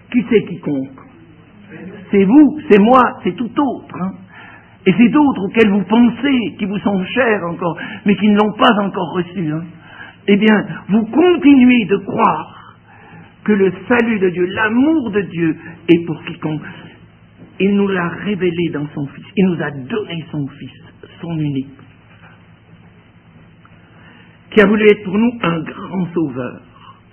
Qui c'est qui compte? C'est vous, c'est moi, c'est tout autre. Hein. Et c'est d'autres auxquels vous pensez, qui vous sont chers encore, mais qui ne l'ont pas encore reçu. Hein. Eh bien, vous continuez de croire que le salut de Dieu, l'amour de Dieu est pour quiconque. Il nous l'a révélé dans son Fils. Il nous a donné son Fils, son unique, qui a voulu être pour nous un grand sauveur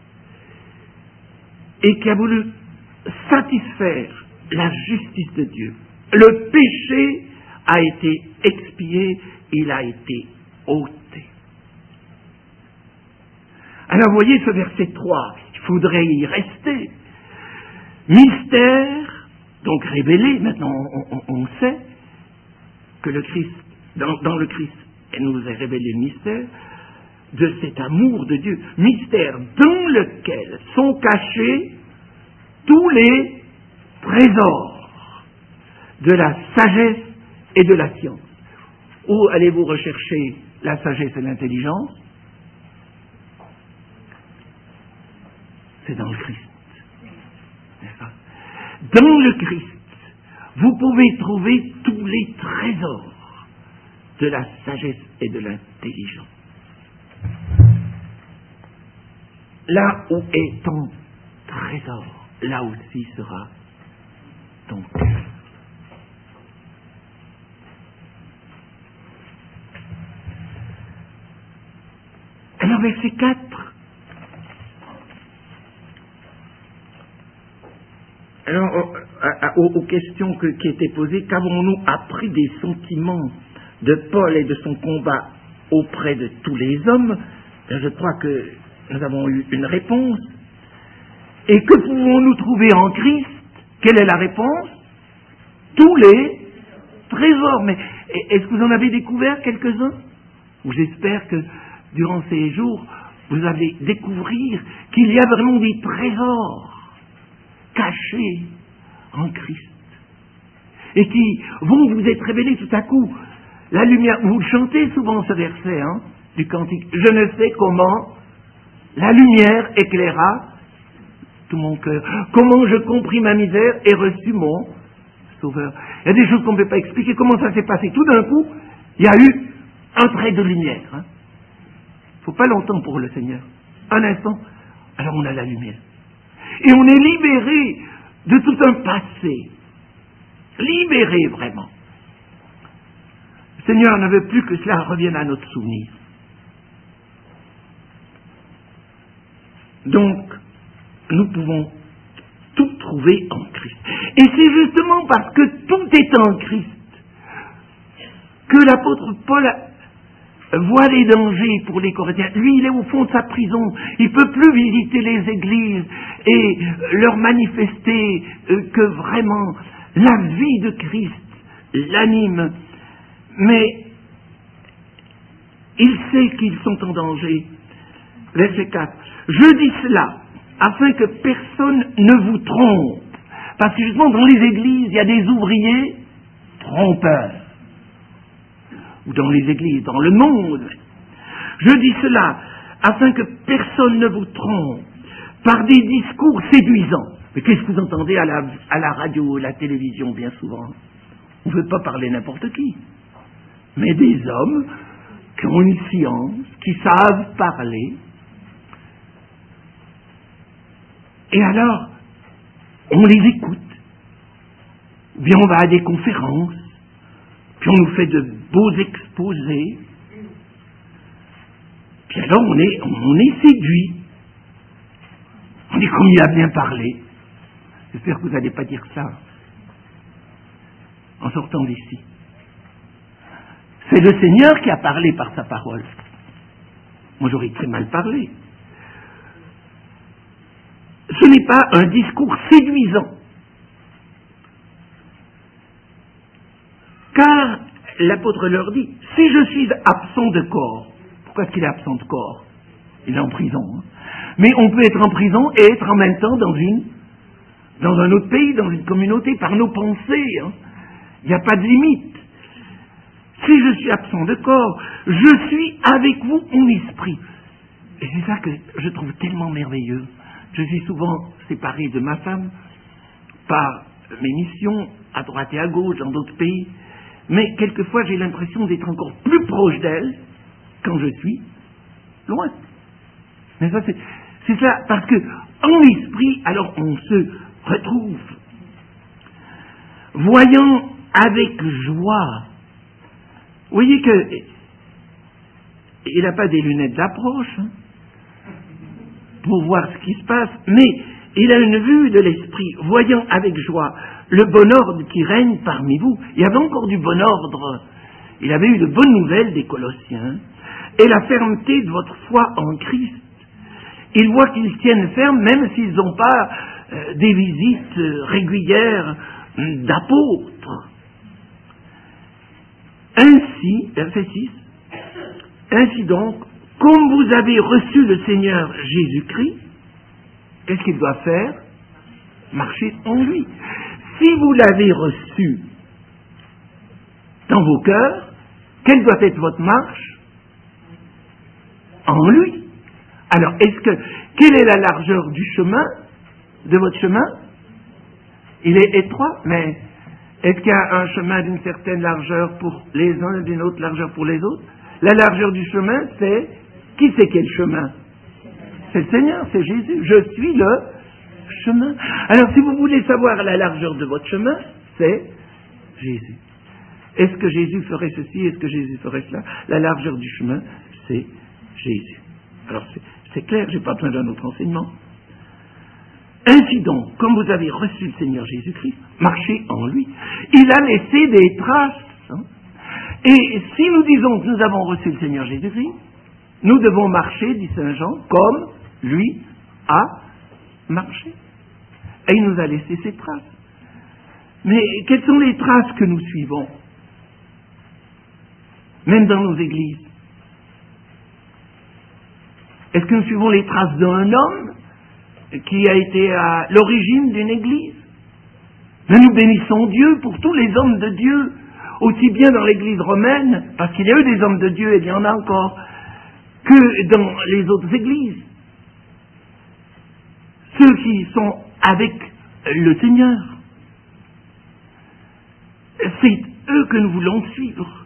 et qui a voulu satisfaire la justice de Dieu. Le péché a été expié, il a été ôté. Alors voyez ce verset trois, il faudrait y rester. Mystère, donc révélé, maintenant on, on, on sait que le Christ, dans, dans le Christ, il nous a révélé le mystère de cet amour de Dieu, mystère dans lequel sont cachés tous les trésors de la sagesse et de la science. Où allez-vous rechercher la sagesse et l'intelligence? C'est dans le Christ. N'est-ce pas? Dans le Christ, vous pouvez trouver tous les trésors de la sagesse et de l'intelligence. Là où est ton trésor, là aussi sera ton cœur. Alors, verset quatre. Alors, aux, aux questions que, qui étaient posées, qu'avons-nous appris des sentiments de Paul et de son combat auprès de tous les hommes? Je crois que nous avons eu une réponse. Et que pouvons-nous trouver en Christ? Quelle est la réponse? Tous les trésors. Mais est-ce que vous en avez découvert quelques-uns? Ou j'espère que durant ces jours, vous allez découvrir qu'il y a vraiment des trésors cachés en Christ. Et qui vont vous être révélés tout à coup. La lumière, vous le chantez souvent ce verset hein, du cantique. Je ne sais comment la lumière éclaira tout mon cœur. Comment je compris ma misère et reçu mon Sauveur. Il y a des choses qu'on ne peut pas expliquer. Comment ça s'est passé? Tout d'un coup, il y a eu un trait de lumière. Il hein. ne faut pas longtemps pour le Seigneur. Un instant, alors on a la lumière. Et on est libéré de tout un passé. Libéré vraiment. Le Seigneur ne veut plus que cela revienne à notre souvenir. Donc, nous pouvons tout trouver en Christ. Et c'est justement parce que tout est en Christ que l'apôtre Paul voit les dangers pour les Corinthiens. Lui, il est au fond de sa prison. Il ne peut plus visiter les églises et leur manifester que vraiment la vie de Christ l'anime. Mais il sait qu'ils sont en danger. Verset quatre. Je dis cela afin que personne ne vous trompe. Parce que justement, dans les églises, il y a des ouvriers trompeurs. Ou dans les églises, dans le monde. Je dis cela afin que personne ne vous trompe par des discours séduisants. Mais qu'est-ce que vous entendez à la, à la radio, à la télévision, bien souvent? On ne veut pas parler n'importe qui. Mais des hommes qui ont une science, qui savent parler. Et alors, on les écoute. Bien, on va à des conférences, puis on nous fait de beaux exposés. Puis alors, on est, on est séduit. On dit comme il a bien parlé. J'espère que vous n'allez pas dire ça en sortant d'ici. C'est le Seigneur qui a parlé par sa parole. Moi, j'aurais très mal parlé. Ce n'est pas un discours séduisant. Car l'apôtre leur dit, si je suis absent de corps, pourquoi est-ce qu'il est absent de corps? Il est en prison. Hein. Mais on peut être en prison et être en même temps dans une, dans un autre pays, dans une communauté, par nos pensées. Hein. Il n'y a pas de limite. Si je suis absent de corps, je suis avec vous en esprit. Et c'est ça que je trouve tellement merveilleux. Je suis souvent séparé de ma femme, par mes missions à droite et à gauche dans d'autres pays, mais quelquefois j'ai l'impression d'être encore plus proche d'elle quand je suis loin. Mais ça, c'est, c'est ça, parce que en esprit, alors on se retrouve, voyant avec joie. Vous voyez que il n'a pas des lunettes d'approche hein, pour voir ce qui se passe, mais il a une vue de l'esprit, voyant avec joie le bon ordre qui règne parmi vous. Il y avait encore du bon ordre. Il avait eu de bonnes nouvelles des Colossiens et la fermeté de votre foi en Christ. Il voit qu'ils tiennent ferme même s'ils n'ont pas euh, des visites euh, régulières euh, d'apôtres. Ainsi, verset six, ainsi donc, comme vous avez reçu le Seigneur Jésus-Christ, qu'est-ce qu'il doit faire? Marcher en lui. Si vous l'avez reçu dans vos cœurs, quelle doit être votre marche? En lui. Alors, est-ce que, quelle est la largeur du chemin, de votre chemin? Il est étroit, mais est-ce qu'il y a un chemin d'une certaine largeur pour les uns et d'une autre largeur pour les autres? La largeur du chemin, c'est, qui c'est quel chemin? C'est le Seigneur, c'est Jésus. Je suis le chemin. Alors, si vous voulez savoir la largeur de votre chemin, c'est Jésus. Est-ce que Jésus ferait ceci? Est-ce que Jésus ferait cela? La largeur du chemin, c'est Jésus. Alors, c'est, c'est clair, je n'ai pas besoin d'un autre enseignement. Ainsi donc, comme vous avez reçu le Seigneur Jésus-Christ, marchez en lui. Il a laissé des traces. Hein? Et si nous disons que nous avons reçu le Seigneur Jésus-Christ, nous devons marcher, dit Saint Jean, comme lui a marché. Et il nous a laissé ses traces. Mais quelles sont les traces que nous suivons? Même dans nos églises. Est-ce que nous suivons les traces d'un homme qui a été à l'origine d'une église? Mais nous bénissons Dieu pour tous les hommes de Dieu, aussi bien dans l'église romaine, parce qu'il y a eu des hommes de Dieu, et il y en a encore, que dans les autres églises. Ceux qui sont avec le Seigneur. C'est eux que nous voulons suivre.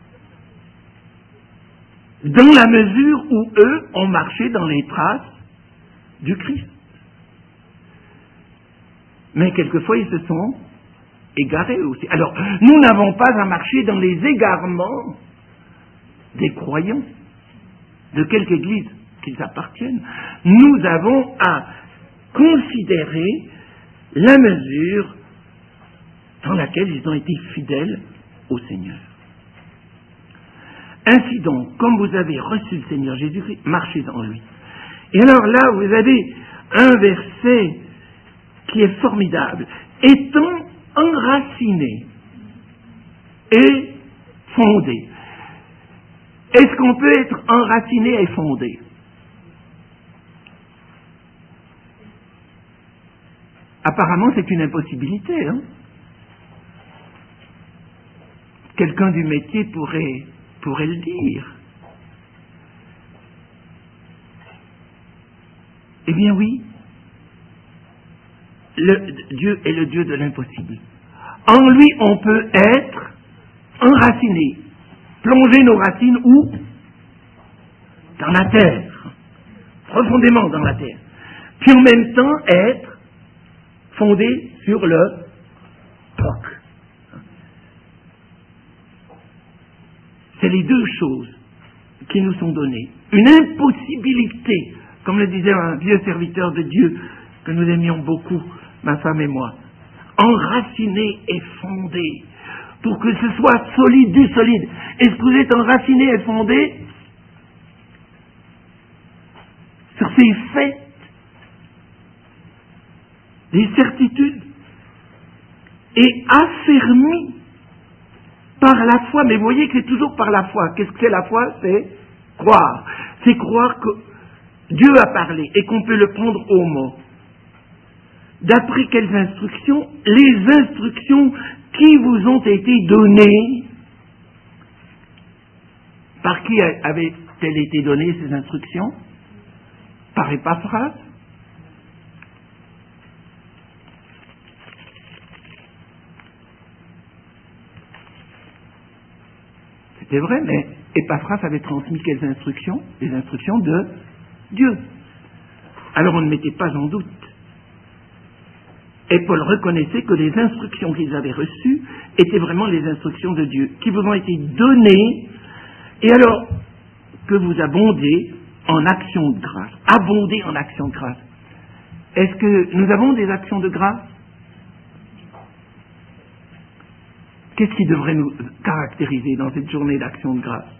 Dans la mesure où eux ont marché dans les traces du Christ. Mais quelquefois ils se sont égarés aussi. Alors, nous n'avons pas à marcher dans les égarements des croyants, de quelque église qu'ils appartiennent. Nous avons à considérer la mesure dans laquelle ils ont été fidèles au Seigneur. Ainsi donc, comme vous avez reçu le Seigneur Jésus-Christ, marchez en lui. Et alors là, vous avez un verset qui est formidable. Étant enraciné et fondé. Est-ce qu'on peut être enraciné et fondé? Apparemment, c'est une impossibilité. Hein? Quelqu'un du métier pourrait, pourrait le dire. Eh bien oui, le, Dieu est le Dieu de l'impossible. En lui, on peut être enraciné, plonger nos racines où? Dans la terre, profondément dans la terre. Puis en même temps, être fondé sur le roc. C'est les deux choses qui nous sont données. Une impossibilité, comme le disait un vieux serviteur de Dieu que nous aimions beaucoup, ma femme et moi, enraciné et fondé, pour que ce soit solide du solide. Est-ce que vous êtes enraciné et fondé sur ces faits, des certitudes, et affermi par la foi? Mais vous voyez que c'est toujours par la foi. Qu'est-ce que c'est la foi? C'est croire. C'est croire que Dieu a parlé et qu'on peut le prendre au mot. D'après quelles instructions? Les instructions qui vous ont été données. Par qui avaient-elles été données, ces instructions? Par Épaphras. C'est vrai, mais Epaphras avait transmis quelles instructions? Les instructions de Dieu. Alors on ne mettait pas en doute. Et Paul reconnaissait que les instructions qu'ils avaient reçues étaient vraiment les instructions de Dieu, qui vous ont été données, et alors que vous abondez en actions de grâce. Abondez en actions de grâce. Est-ce que nous avons des actions de grâce? Qu'est-ce qui devrait nous caractériser dans cette journée d'action de grâce?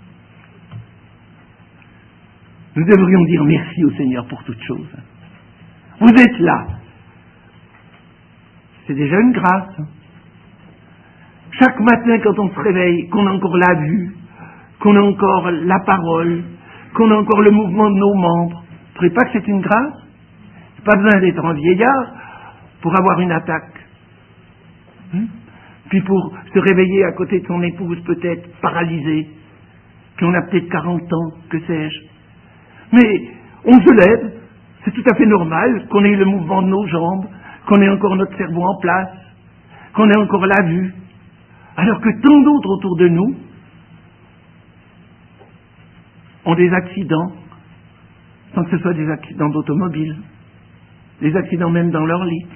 Nous devrions dire merci au Seigneur pour toutes choses. Vous êtes là. C'est déjà une grâce. Chaque matin, quand on se réveille, qu'on a encore la vue, qu'on a encore la parole, qu'on a encore le mouvement de nos membres, vous ne trouvez pas que c'est une grâce? Pas besoin d'être un vieillard pour avoir une attaque. Hum? Puis pour se réveiller à côté de son épouse, peut-être paralysée, puis on a peut-être quarante ans, que sais-je. Mais on se lève, c'est tout à fait normal qu'on ait le mouvement de nos jambes, qu'on ait encore notre cerveau en place, qu'on ait encore la vue, alors que tant d'autres autour de nous ont des accidents, sans que ce soit des accidents d'automobile, des accidents même dans leur lit,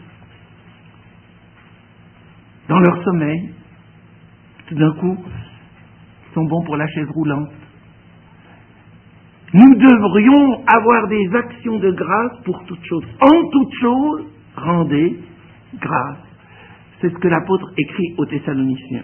dans leur sommeil. Tout d'un coup, ils sont bons pour la chaise roulante. Nous devrions avoir des actions de grâce pour toutes choses. En toutes choses, rendez grâce. C'est ce que l'apôtre écrit aux Thessaloniciens.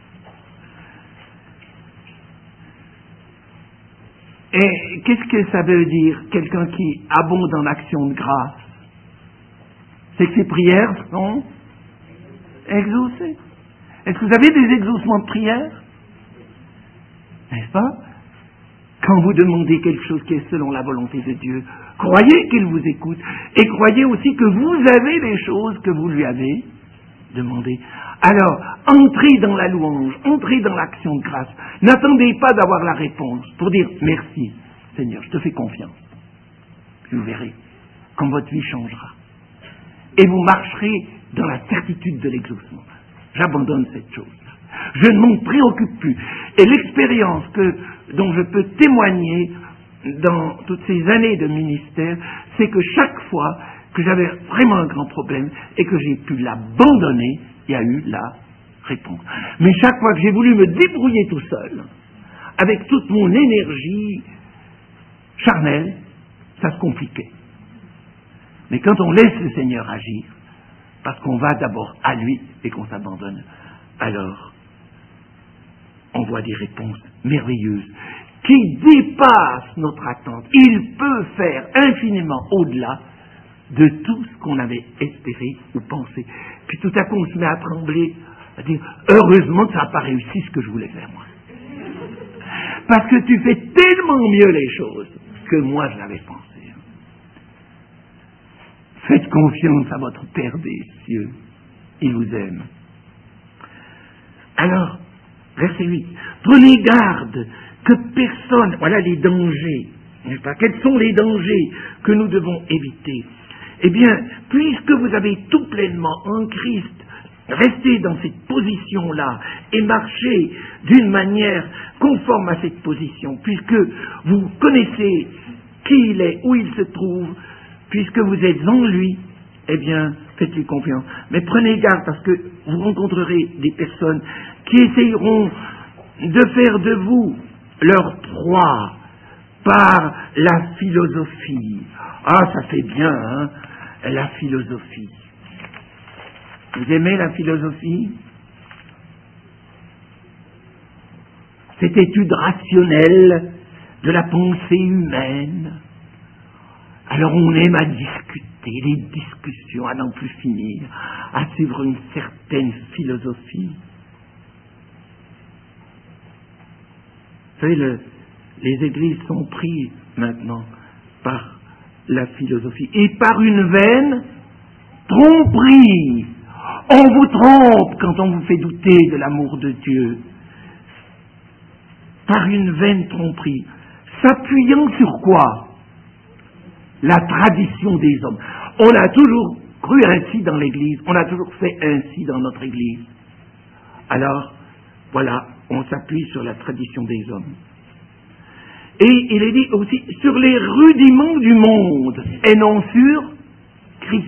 Et qu'est-ce que ça veut dire, quelqu'un qui abonde en actions de grâce? C'est que ses prières sont exaucées. Est-ce que vous avez des exaucements de prière? N'est-ce pas? Quand vous demandez quelque chose qui est selon la volonté de Dieu, croyez qu'il vous écoute et croyez aussi que vous avez les choses que vous lui avez demandées. Alors, entrez dans la louange, entrez dans l'action de grâce. N'attendez pas d'avoir la réponse pour dire merci, Seigneur, je te fais confiance. Puis vous verrez quand votre vie changera. Et vous marcherez dans la certitude de l'exaucement. J'abandonne cette chose. Je ne m'en préoccupe plus. Et l'expérience que, dont je peux témoigner dans toutes ces années de ministère, c'est que chaque fois que j'avais vraiment un grand problème et que j'ai pu l'abandonner, il y a eu la réponse. Mais chaque fois que j'ai voulu me débrouiller tout seul, avec toute mon énergie charnelle, ça se compliquait. Mais quand on laisse le Seigneur agir, parce qu'on va d'abord à lui et qu'on s'abandonne, alors on voit des réponses merveilleuses qui dépassent notre attente. Il peut faire infiniment au-delà de tout ce qu'on avait espéré ou pensé. Puis tout à coup on se met à trembler, à dire heureusement que ça n'a pas réussi ce que je voulais faire moi. Parce que tu fais tellement mieux les choses que moi je l'avais pensé. Faites confiance à votre Père des cieux. Il vous aime. Alors, verset huit. Prenez garde que personne... Voilà les dangers. N'est-ce pas? Quels sont les dangers que nous devons éviter? Eh bien, puisque vous avez tout pleinement en Christ, restez dans cette position-là et marchez d'une manière conforme à cette position, puisque vous connaissez qui il est, où il se trouve, puisque vous êtes en lui, eh bien, faites-lui confiance. Mais prenez garde parce que vous rencontrerez des personnes qui essayeront de faire de vous leur proie par la philosophie. Ah, ça fait bien, hein, la philosophie. Vous aimez la philosophie? Cette étude rationnelle de la pensée humaine. Alors on aime à discuter, les discussions à n'en plus finir, à suivre une certaine philosophie. Vous savez, le, les églises sont prises maintenant par la philosophie et par une vaine tromperie. On vous trompe quand on vous fait douter de l'amour de Dieu. Par une vaine tromperie. S'appuyant sur quoi? La tradition des hommes. On a toujours cru ainsi dans l'Église, on a toujours fait ainsi dans notre Église. Alors, voilà, on s'appuie sur la tradition des hommes. Et il est dit aussi sur les rudiments du monde et non sur Christ.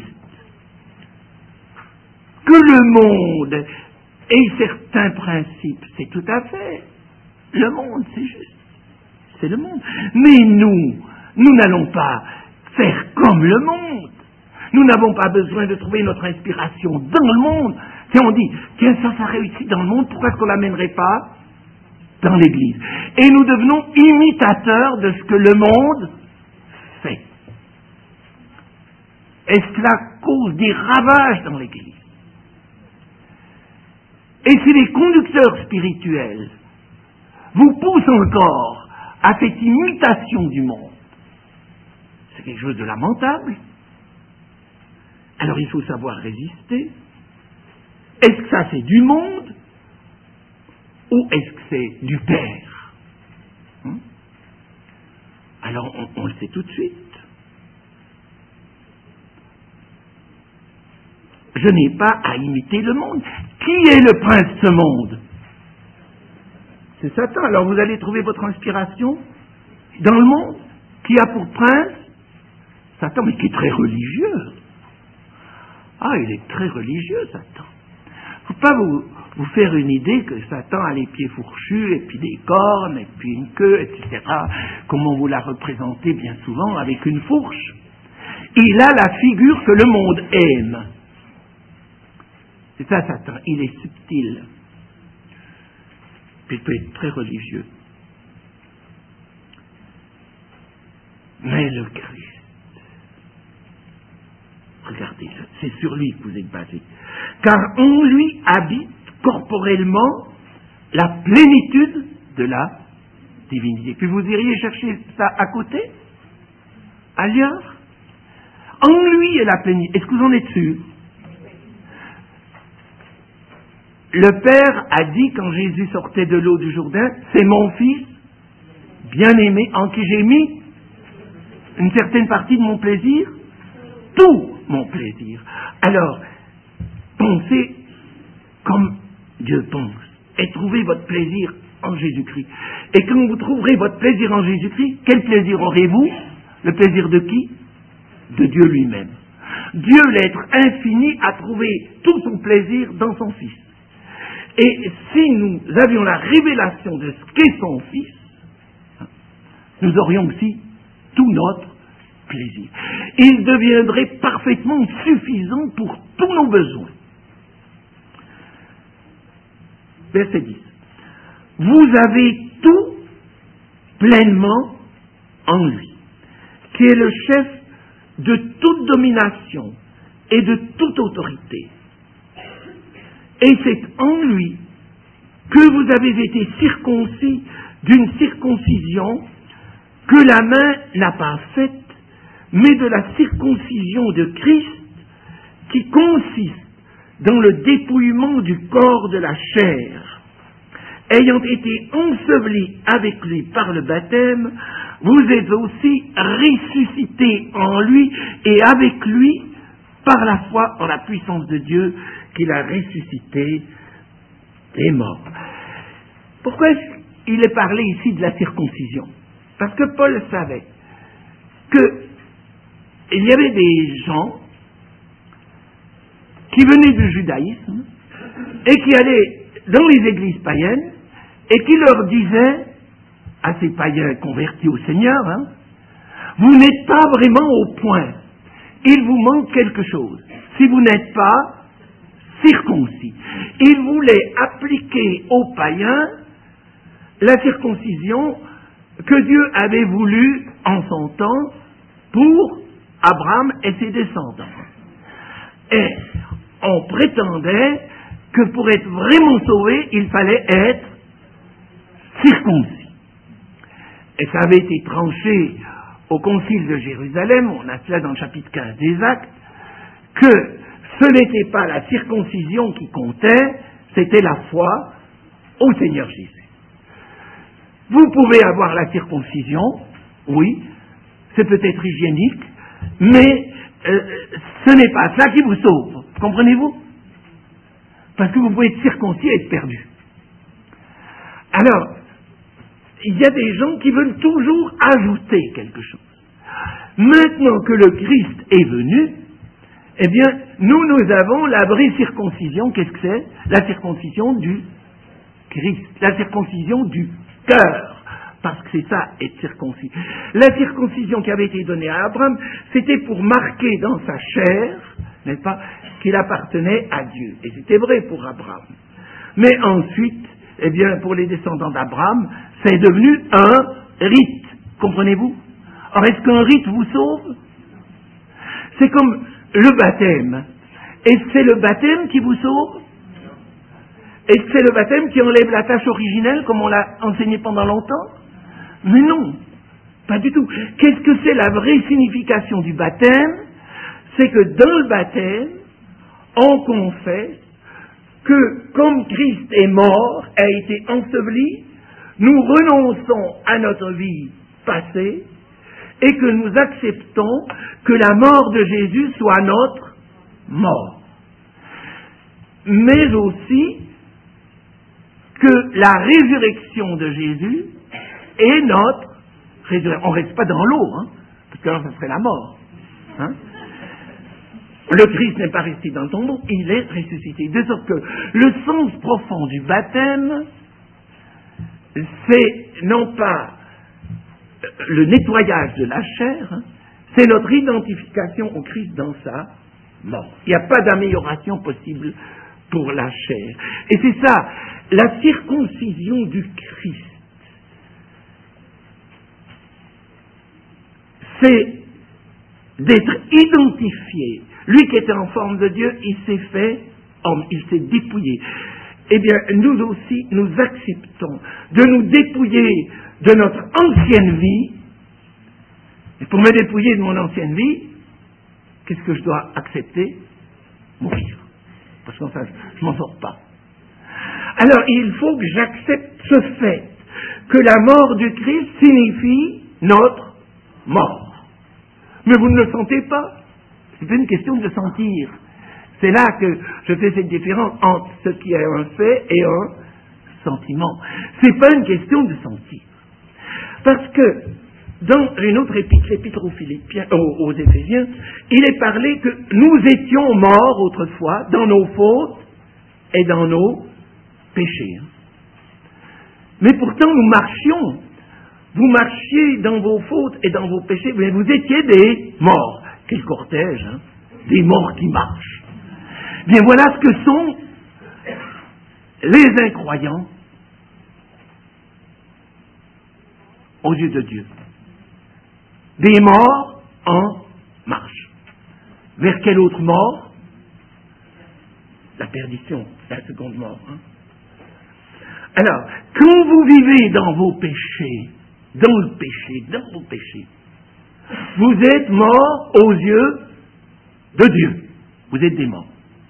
Que le monde ait certains principes, c'est tout à fait. Le monde, c'est juste. C'est le monde. Mais nous, nous n'allons pas faire comme le monde. Nous n'avons pas besoin de trouver notre inspiration dans le monde. Si on dit, tiens, ça, ça réussit dans le monde, pourquoi est-ce qu'on ne l'amènerait pas dans l'Église? Et nous devenons imitateurs de ce que le monde fait. Et cela cause des ravages dans l'Église. Et si les conducteurs spirituels vous poussent encore à cette imitation du monde, c'est quelque chose de lamentable. Alors il faut savoir résister. Est-ce que ça c'est du monde ou est-ce que c'est du Père? Hum? Alors on, on le sait tout de suite. Je n'ai pas à imiter le monde. Qui est le prince de ce monde? C'est Satan. Alors vous allez trouver votre inspiration dans le monde. Qui a pour prince Satan, mais qui est très religieux. Ah, il est très religieux, Satan. Il ne faut pas vous, vous faire une idée que Satan a les pieds fourchus, et puis des cornes, et puis une queue, et cetera, comme on vous l'a représenté bien souvent avec une fourche. Il a la figure que le monde aime. C'est ça, Satan. Il est subtil. Puis il peut être très religieux. Mais le Christ, regardez-le, c'est sur lui que vous êtes basé. Car en lui habite corporellement la plénitude de la divinité. Puis vous iriez chercher ça à côté, ailleurs. En lui est la plénitude. Est-ce que vous en êtes sûr? Le Père a dit, quand Jésus sortait de l'eau du Jourdain, c'est mon Fils bien-aimé en qui j'ai mis une certaine partie de mon plaisir, tout mon plaisir. Alors, pensez comme Dieu pense et trouvez votre plaisir en Jésus-Christ. Et quand vous trouverez votre plaisir en Jésus-Christ, quel plaisir aurez-vous? Le plaisir de qui? De Dieu lui-même. Dieu, l'être infini, a trouvé tout son plaisir dans son Fils. Et si nous avions la révélation de ce qu'est son Fils, nous aurions aussi tout notre plaisir. Il deviendrait parfaitement suffisant pour tous nos besoins. Verset dix. Vous avez tout pleinement en lui, qui est le chef de toute domination et de toute autorité. Et c'est en lui que vous avez été circoncis d'une circoncision que la main n'a pas faite, mais de la circoncision de Christ qui consiste dans le dépouillement du corps de la chair. Ayant été ensevelis avec lui par le baptême, vous êtes aussi ressuscités en lui et avec lui par la foi en la puissance de Dieu qu'il a ressuscité des morts. Pourquoi il est parlé ici de la circoncision? Parce que Paul savait qu'il y avait des gens qui venaient du judaïsme et qui allaient dans les églises païennes et qui leur disaient à ces païens convertis au Seigneur, hein, vous n'êtes pas vraiment au point, il vous manque quelque chose. Si vous n'êtes pas circoncis. Il voulait appliquer aux païens la circoncision que Dieu avait voulu en son temps pour Abraham et ses descendants. Et on prétendait que pour être vraiment sauvé, il fallait être circoncis. Et ça avait été tranché au concile de Jérusalem, on a cela dans le chapitre quinze des Actes, que ce n'était pas la circoncision qui comptait, c'était la foi au Seigneur Jésus. Vous pouvez avoir la circoncision, oui, c'est peut-être hygiénique, mais euh, ce n'est pas ça qui vous sauve, comprenez-vous? Parce que vous pouvez être circoncis et être perdu. Alors, il y a des gens qui veulent toujours ajouter quelque chose. Maintenant que le Christ est venu, eh bien, nous, nous avons la vraie circoncision. Qu'est-ce que c'est? La circoncision du Christ, la circoncision du cœur. Parce que c'est ça, être circoncis. La circoncision qui avait été donnée à Abraham, c'était pour marquer dans sa chair, n'est-ce pas, qu'il appartenait à Dieu. Et c'était vrai pour Abraham. Mais ensuite, eh bien, pour les descendants d'Abraham, c'est devenu un rite. Comprenez-vous? Alors, est-ce qu'un rite vous sauve? C'est comme le baptême. Est-ce que c'est le baptême qui vous sauve? Est-ce que c'est le baptême qui enlève la tâche originelle, comme on l'a enseigné pendant longtemps? Mais non, pas du tout. Qu'est-ce que c'est la vraie signification du baptême? C'est que dans le baptême, on confesse que comme Christ est mort, a été enseveli, nous renonçons à notre vie passée et que nous acceptons que la mort de Jésus soit notre mort. Mais aussi que la résurrection de Jésus est notre résurrection. On ne reste pas dans l'eau, hein, parce que là, ça serait la mort. Hein. Le Christ n'est pas resté dans le tombeau, il est ressuscité. De sorte que le sens profond du baptême, c'est non pas le nettoyage de la chair, hein, c'est notre identification au Christ dans sa mort. Il n'y a pas d'amélioration possible pour la chair. Et c'est ça, la circoncision du Christ. C'est d'être identifié. Lui qui était en forme de Dieu, il s'est fait homme, il s'est dépouillé. Eh bien, nous aussi, nous acceptons de nous dépouiller de notre ancienne vie. Et pour me dépouiller de mon ancienne vie, qu'est-ce que je dois accepter? Mourir. Parce que enfin, je ne m'en sors pas. Alors, il faut que j'accepte ce fait, que la mort du Christ signifie notre mort. Mais vous ne le sentez pas. C'est pas une question de le sentir. C'est là que je fais cette différence entre ce qui est un fait et un sentiment. C'est pas une question de sentir. Parce que dans une autre épître, l'épître aux Philippiens, aux, aux Éphésiens, il est parlé que nous étions morts autrefois dans nos fautes et dans nos péchés. Mais pourtant nous marchions. Vous marchiez dans vos fautes et dans vos péchés, mais vous étiez des morts. Quel cortège, hein? Des morts qui marchent. Bien voilà ce que sont les incroyants aux yeux de Dieu. Des morts en marche. Vers quelle autre mort? La perdition, la seconde mort. Hein? Alors, quand vous vivez dans vos péchés, dans le péché, dans vos péchés, vous êtes morts aux yeux de Dieu. Vous êtes des morts.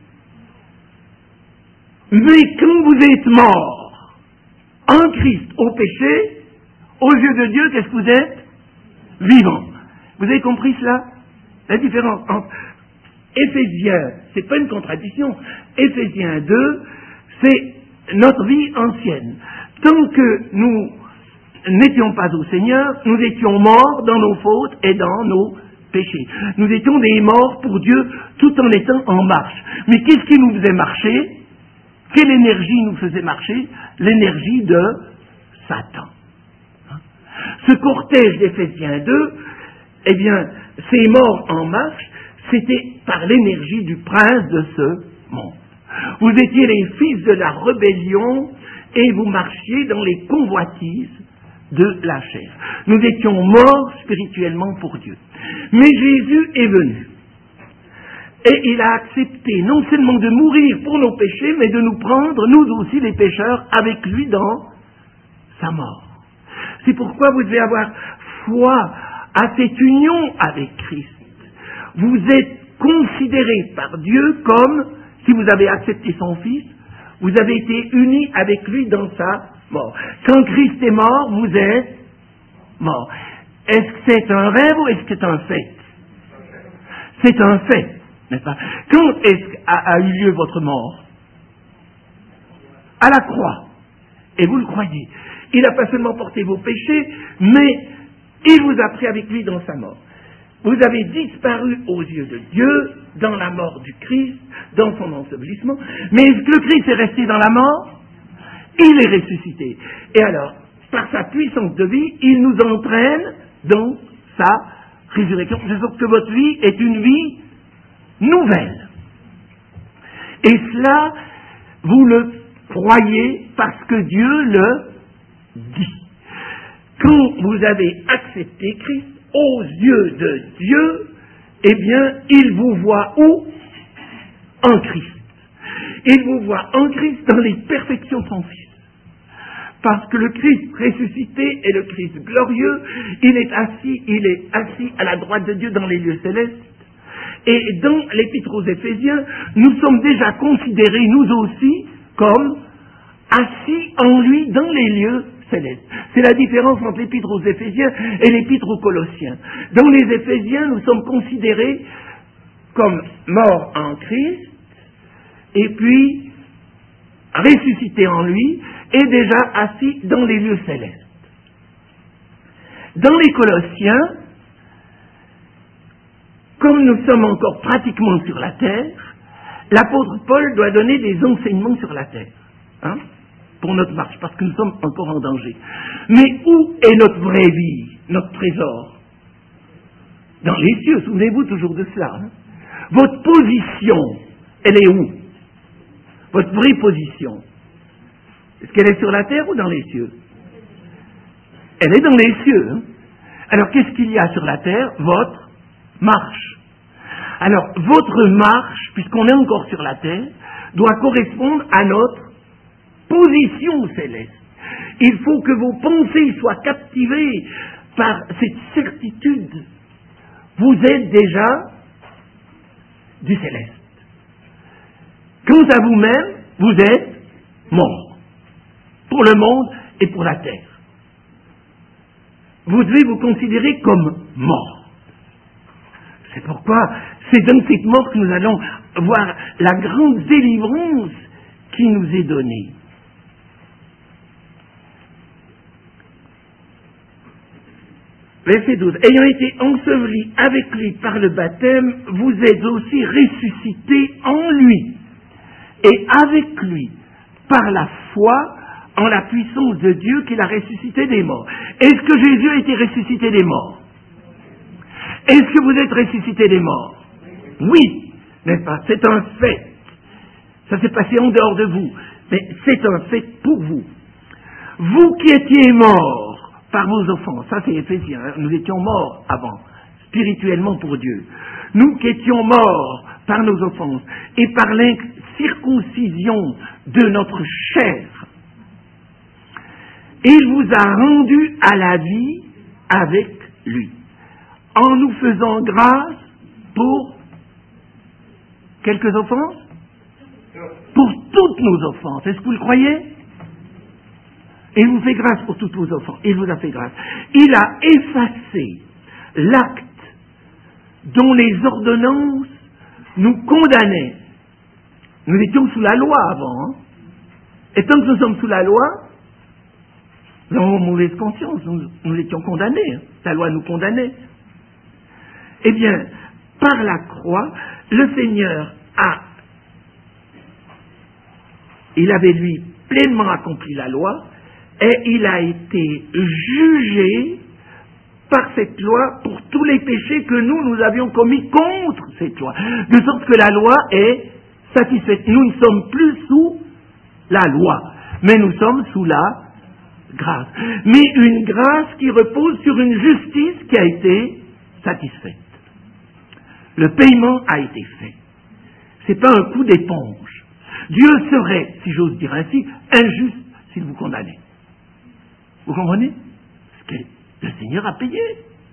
Mais quand vous êtes morts en Christ au péché, aux yeux de Dieu, qu'est-ce que vous êtes? Vivants. Vous avez compris cela? La différence entre Éphésiens, c'est pas une contradiction. Éphésiens deux, c'est notre vie ancienne. Tant que nous n'étions pas au Seigneur, nous étions morts dans nos fautes et dans nos péchés. Nous étions des morts pour Dieu tout en étant en marche. Mais qu'est-ce qui nous faisait marcher? Quelle énergie nous faisait marcher? L'énergie de Satan. Ce cortège d'Éphésiens deux, eh bien, ces morts en marche, c'était par l'énergie du prince de ce monde. Vous étiez les fils de la rébellion et vous marchiez dans les convoitises de la chair. Nous étions morts spirituellement pour Dieu. Mais Jésus est venu. Et il a accepté non seulement de mourir pour nos péchés, mais de nous prendre, nous aussi les pécheurs, avec lui dans sa mort. C'est pourquoi vous devez avoir foi à cette union avec Christ. Vous êtes considérés par Dieu comme, si vous avez accepté son Fils, vous avez été unis avec lui dans sa mort. Quand Christ est mort, vous êtes mort. Est-ce que c'est un rêve ou est-ce que c'est un fait? C'est un fait, n'est-ce pas? Quand est-ce qu'a a eu lieu votre mort? À la croix. Et vous le croyez. Il n'a pas seulement porté vos péchés, mais il vous a pris avec lui dans sa mort. Vous avez disparu aux yeux de Dieu dans la mort du Christ, dans son ensevelissement. Mais est-ce que le Christ est resté dans la mort? Il est ressuscité. Et alors, par sa puissance de vie, il nous entraîne dans sa résurrection. De sorte que votre vie est une vie nouvelle. Et cela, vous le croyez parce que Dieu le dit. Quand vous avez accepté Christ aux yeux de Dieu, eh bien, il vous voit où? En Christ. Il vous voit en Christ dans les perfections de son Fils. Parce que le Christ ressuscité est le Christ glorieux, il est assis, il est assis à la droite de Dieu dans les lieux célestes. Et dans l'Épître aux Éphésiens, nous sommes déjà considérés, nous aussi, comme assis en lui dans les lieux célestes. C'est la différence entre l'Épître aux Éphésiens et l'Épître aux Colossiens. Dans les Éphésiens, nous sommes considérés comme morts en Christ, et puis ressuscités en lui, et déjà assis dans les lieux célestes. Dans les Colossiens, comme nous sommes encore pratiquement sur la terre, l'apôtre Paul doit donner des enseignements sur la terre, hein, pour notre marche, parce que nous sommes encore en danger. Mais où est notre vraie vie, notre trésor? Dans les cieux, souvenez-vous toujours de cela. Hein. Votre position, elle est où? Votre vraie position. Est-ce qu'elle est sur la terre ou dans les cieux? Elle est dans les cieux. Hein. Alors qu'est-ce qu'il y a sur la terre? Votre marche. Alors votre marche, puisqu'on est encore sur la terre, doit correspondre à notre position céleste. Il faut que vos pensées soient captivées par cette certitude. Vous êtes déjà du céleste. Quant à vous-même, vous êtes mort. Pour le monde et pour la terre. Vous devez vous considérer comme mort. C'est pourquoi c'est dans cette mort que nous allons voir la grande délivrance qui nous est donnée. Verset douze. Ayant été ensevelis avec lui par le baptême, vous êtes aussi ressuscités en lui. Et avec lui, par la foi, en la puissance de Dieu qui l'a ressuscité des morts. Est-ce que Jésus a été ressuscité des morts? Est-ce que vous êtes ressuscité des morts? Oui, n'est-ce pas? C'est un fait. Ça s'est passé en dehors de vous, mais c'est un fait pour vous. Vous qui étiez morts par vos offenses, ça c'est Éphésiens, hein, nous étions morts avant, spirituellement pour Dieu. Nous qui étions morts par nos offenses et par l'incirconcision de notre chair, il vous a rendus à la vie avec lui, en nous faisant grâce pour quelques offenses? Pour toutes nos offenses. Est-ce que vous le croyez? Il vous fait grâce pour toutes vos offenses. Il vous a fait grâce. Il a effacé l'acte dont les ordonnances nous condamnaient. Nous étions sous la loi avant. Hein? Et tant que nous sommes sous la loi, nous avons mauvaise conscience, nous, nous étions condamnés. Hein? La loi nous condamnait. Eh bien, par la croix, le Seigneur a, il avait lui pleinement accompli la loi, et il a été jugé par cette loi pour tous les péchés que nous, nous avions commis contre cette loi. De sorte que la loi est satisfaite. Nous ne sommes plus sous la loi, mais nous sommes sous la grâce. Mais une grâce qui repose sur une justice qui a été satisfaite. Le paiement a été fait. Ce n'est pas un coup d'éponge. Dieu serait, si j'ose dire ainsi, injuste s'il vous condamnait. Vous comprenez? Parce que le Seigneur a payé.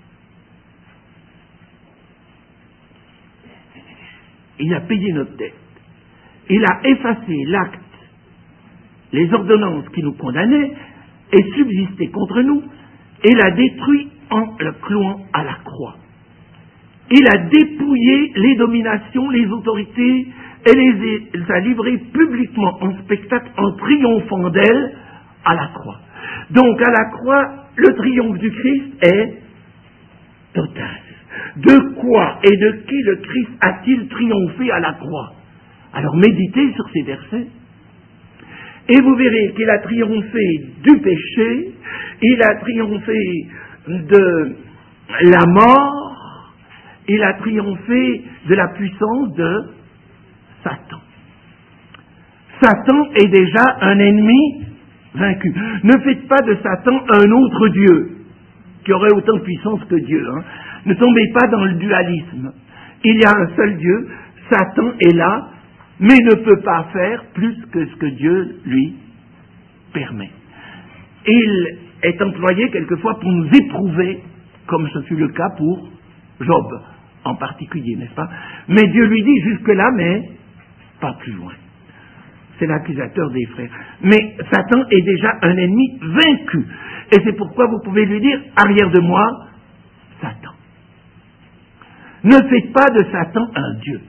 Il a payé notre dette. Il a effacé l'acte, les ordonnances qui nous condamnaient et subsistaient contre nous, et l'a détruit en le clouant à la croix. Il a dépouillé les dominations, les autorités, et les a livrées publiquement en spectacle en triomphant d'elles à la croix. Donc à la croix, le triomphe du Christ est total. De quoi et de qui le Christ a-t-il triomphé à la croix? Alors méditez sur ces versets et vous verrez qu'il a triomphé du péché, il a triomphé de la mort, il a triomphé de la puissance de Satan. Satan est déjà un ennemi vaincu. Ne faites pas de Satan un autre Dieu qui aurait autant de puissance que Dieu. Hein. Ne tombez pas dans le dualisme. Il y a un seul Dieu, Satan est là, mais ne peut pas faire plus que ce que Dieu lui permet. Il est employé quelquefois pour nous éprouver, comme ce fut le cas pour Job en particulier, n'est-ce pas? Mais Dieu lui dit jusque-là, mais pas plus loin. C'est l'accusateur des frères. Mais Satan est déjà un ennemi vaincu. Et c'est pourquoi vous pouvez lui dire, arrière de moi, Satan. Ne faites pas de Satan un Dieu.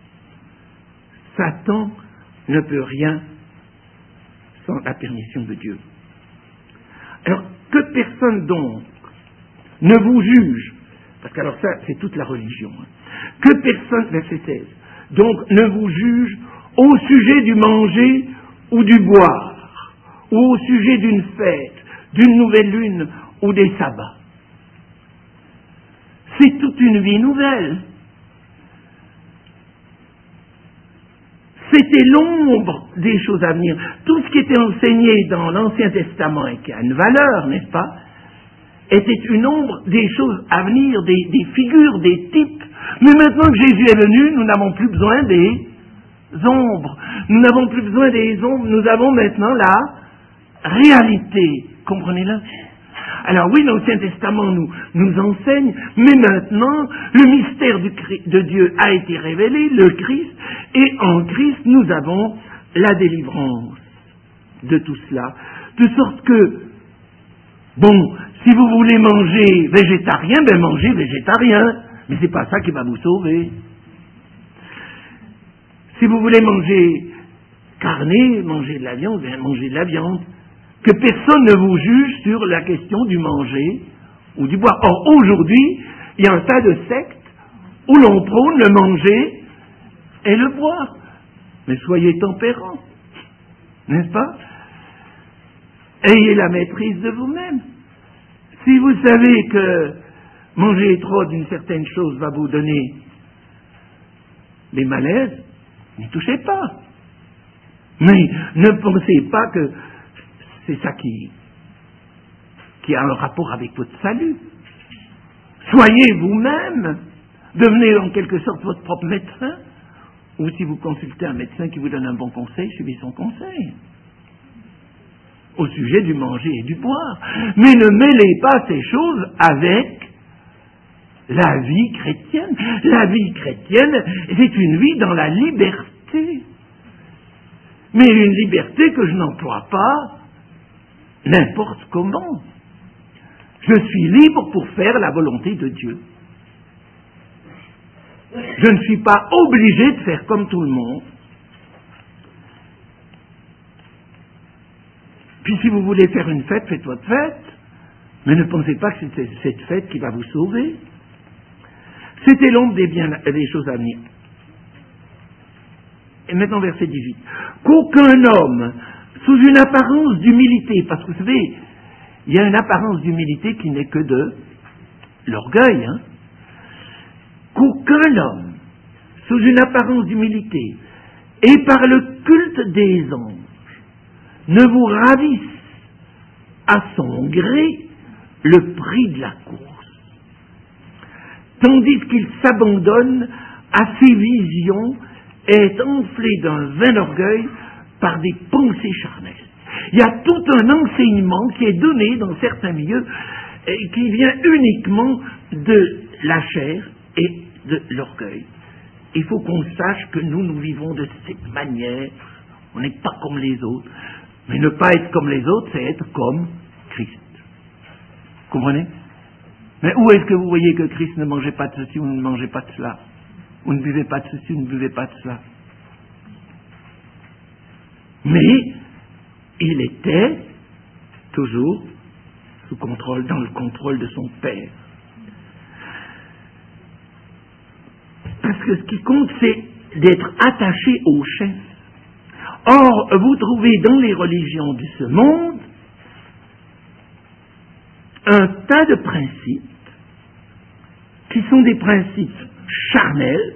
Satan ne peut rien sans la permission de Dieu. Alors, que personne donc ne vous juge, parce que alors ça, c'est toute la religion, hein. Que personne, verset seize, donc ne vous juge au sujet du manger ou du boire, ou au sujet d'une fête, d'une nouvelle lune ou des sabbats. C'est toute une vie nouvelle. C'était l'ombre des choses à venir. Tout ce qui était enseigné dans l'Ancien Testament et qui a une valeur, n'est-ce pas, était une ombre des choses à venir, des, des figures, des types. Mais maintenant que Jésus est venu, nous n'avons plus besoin des ombres. Nous n'avons plus besoin des ombres. Nous avons maintenant la réalité. Comprenez-le? Alors oui, l'Ancien Testament nous, nous enseigne, mais maintenant, le mystère du, de Dieu a été révélé, le Christ, et en Christ, nous avons la délivrance de tout cela. De sorte que, bon, si vous voulez manger végétarien, ben mangez végétarien, mais c'est pas ça qui va vous sauver. Si vous voulez manger carné, manger de la viande, ben mangez de la viande. Que personne ne vous juge sur la question du manger ou du boire. Or, aujourd'hui, il y a un tas de sectes où l'on prône le manger et le boire. Mais soyez tempérants, n'est-ce pas? Ayez la maîtrise de vous-même. Si vous savez que manger trop d'une certaine chose va vous donner des malaises, n'y touchez pas. Mais ne pensez pas que c'est ça qui, qui a un rapport avec votre salut. Soyez vous-même, devenez en quelque sorte votre propre médecin, ou si vous consultez un médecin qui vous donne un bon conseil, suivez son conseil, au sujet du manger et du boire. Mais ne mêlez pas ces choses avec la vie chrétienne. La vie chrétienne, c'est une vie dans la liberté. Mais une liberté que je n'emploie pas n'importe comment. Je suis libre pour faire la volonté de Dieu. Je ne suis pas obligé de faire comme tout le monde. Puis si vous voulez faire une fête, faites votre fête, mais ne pensez pas que c'est cette fête qui va vous sauver. C'était l'ombre des, biens, des choses à venir. Et maintenant verset dix-huit. Qu'aucun homme, sous une apparence d'humilité, parce que vous savez, il y a une apparence d'humilité qui n'est que de l'orgueil, hein, qu'aucun homme, sous une apparence d'humilité, et par le culte des anges, ne vous ravisse à son gré le prix de la course, tandis qu'il s'abandonne à ses visions et est enflé d'un vain orgueil par des pensées charnelles. Il y a tout un enseignement qui est donné dans certains milieux et qui vient uniquement de la chair et de l'orgueil. Il faut qu'on sache que nous, nous vivons de cette manière. On n'est pas comme les autres. Mais ne pas être comme les autres, c'est être comme Christ. Comprenez? Mais où est-ce que vous voyez que Christ ne mangeait pas de ceci ou ne mangeait pas de cela? Ou ne buvait pas de ceci ou ne buvait pas de cela? Mais il était toujours sous contrôle, dans le contrôle de son Père. Parce que ce qui compte, c'est d'être attaché au chef. Or, vous trouvez dans les religions de ce monde un tas de principes qui sont des principes charnels,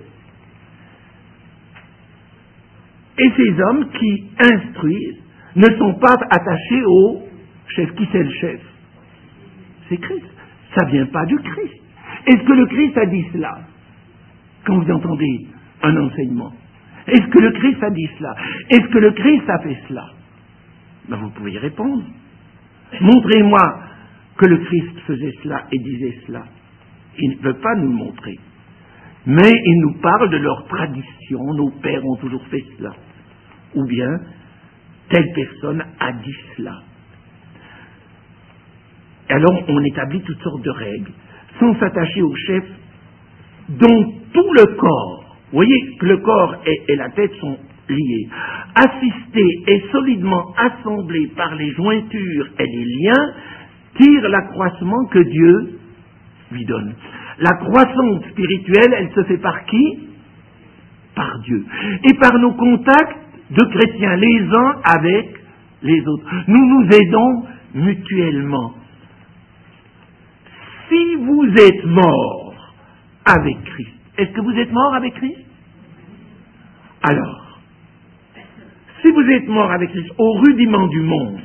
et ces hommes qui instruisent ne sont pas attachés au chef. Qui c'est le chef? C'est Christ. Ça ne vient pas du Christ. Est-ce que le Christ a dit cela quand vous entendez un enseignement? Est-ce que le Christ a dit cela? Est-ce que le Christ a fait cela? Ben, vous pouvez y répondre. Montrez-moi que le Christ faisait cela et disait cela. Il ne veut pas nous le montrer. Mais il nous parle de leur tradition. Nos pères ont toujours fait cela. Ou bien, telle personne a dit cela. Alors, on établit toutes sortes de règles, sans s'attacher au chef, dont tout le corps, vous voyez que le corps et, et la tête sont liés, assisté et solidement assemblé par les jointures et les liens, tire l'accroissement que Dieu lui donne. La croissance spirituelle, elle se fait par qui? Par Dieu. Et par nos contacts de chrétiens, les uns avec les autres. Nous nous aidons mutuellement. Si vous êtes mort avec Christ, est-ce que vous êtes mort avec Christ? Alors, si vous êtes mort avec Christ au rudiment du monde,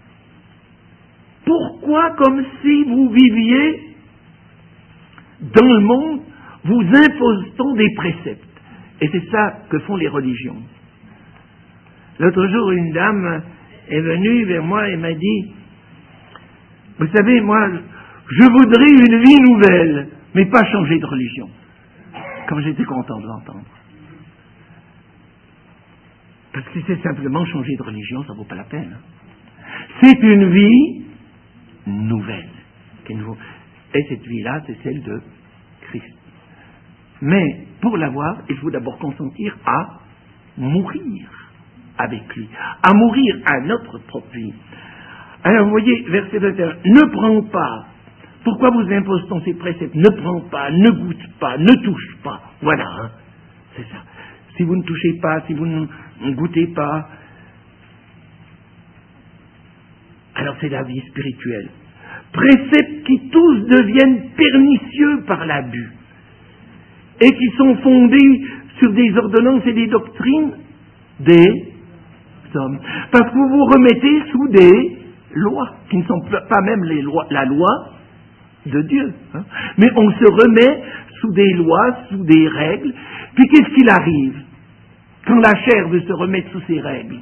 pourquoi, comme si vous viviez dans le monde, vous impose-t-on des préceptes? Et c'est ça que font les religions. L'autre jour, une dame est venue vers moi et m'a dit, vous savez, moi, je voudrais une vie nouvelle, mais pas changer de religion. Comme j'étais content de l'entendre. Parce que si c'est simplement changer de religion, ça ne vaut pas la peine. C'est une vie nouvelle. Et cette vie-là, c'est celle de Christ. Mais pour l'avoir, il faut d'abord consentir à mourir avec lui, à mourir à notre propre vie. Alors vous voyez, verset vingt et un, ne prends pas. Pourquoi vous impose-t-on ces préceptes? Ne prends pas, ne goûte pas, ne touche pas. Voilà, hein, c'est ça. Si vous ne touchez pas, si vous ne goûtez pas, alors c'est la vie spirituelle. Préceptes qui tous deviennent pernicieux par l'abus et qui sont fondés sur des ordonnances et des doctrines des hommes. Parce que vous vous remettez sous des lois qui ne sont pas même les lois, la loi de Dieu. Hein. Mais on se remet sous des lois, sous des règles. Puis qu'est-ce qu'il arrive quand la chair veut se remettre sous ces règles?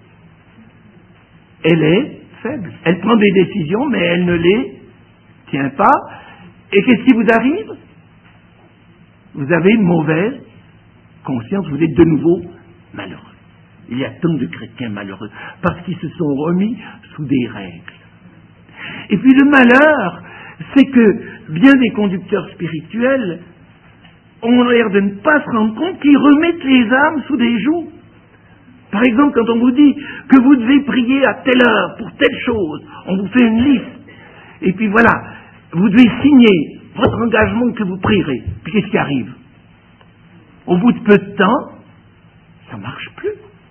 Elle est faible. Elle prend des décisions, mais elle ne les tient pas. Et qu'est-ce qui vous arrive? Vous avez une mauvaise conscience, vous êtes de nouveau malheureux. Il y a tant de chrétiens malheureux parce qu'ils se sont remis sous des règles. Et puis le malheur, c'est que bien des conducteurs spirituels ont l'air de ne pas se rendre compte qu'ils remettent les âmes sous des jougs. Par exemple, quand on vous dit que vous devez prier à telle heure pour telle chose, on vous fait une liste. Et puis voilà, vous devez signer votre engagement que vous prierez. Puis qu'est-ce qui arrive? Au bout de peu de temps, ça ne marche plus.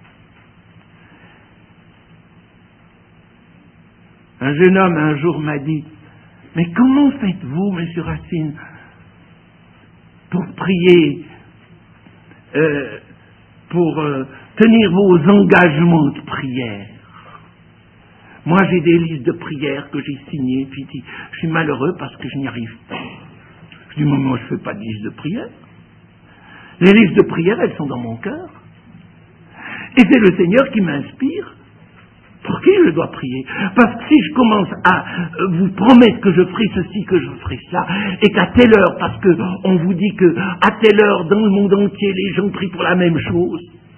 Un jeune homme un jour m'a dit, mais comment faites-vous, monsieur Racine, pour prier, euh, pour euh, tenir vos engagements de prière? Moi, j'ai des listes de prières que j'ai signées, puis je suis malheureux parce que je n'y arrive pas. Je dis, moi, je ne fais pas de liste de prière. Les listes de prière, elles sont dans mon cœur. Et c'est le Seigneur qui m'inspire. Pour qui je dois prier? Parce que si je commence à vous promettre que je ferai ceci, que je ferai cela, et qu'à telle heure, parce qu'on vous dit qu'à telle heure, dans le monde entier, les gens prient pour la même chose,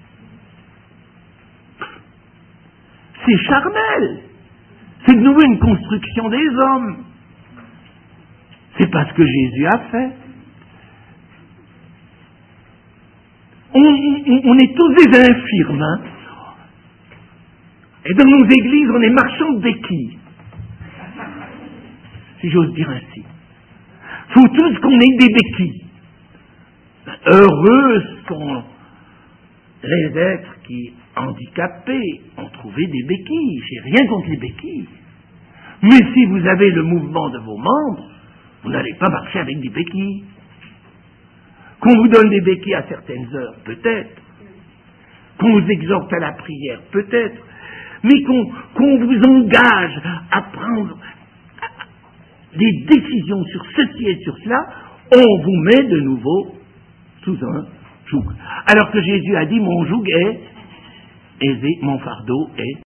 c'est charnel. C'est de nouveau une construction des hommes. C'est pas ce que Jésus a fait. On, on, on est tous des infirmes, hein? Et dans nos églises, on est marchands de béquilles. si j'ose dire ainsi. Faut tous qu'on ait des béquilles. Heureux sont les êtres qui, handicapés, ont trouvé des béquilles. J'ai rien contre les béquilles. Mais si vous avez le mouvement de vos membres, vous n'allez pas marcher avec des béquilles. Qu'on vous donne des béquilles à certaines heures, peut-être. Qu'on vous exhorte à la prière, peut-être. Mais qu'on, qu'on vous engage à prendre des décisions sur ceci et sur cela, on vous met de nouveau sous un joug. Alors que Jésus a dit, mon joug est aisé, mon fardeau est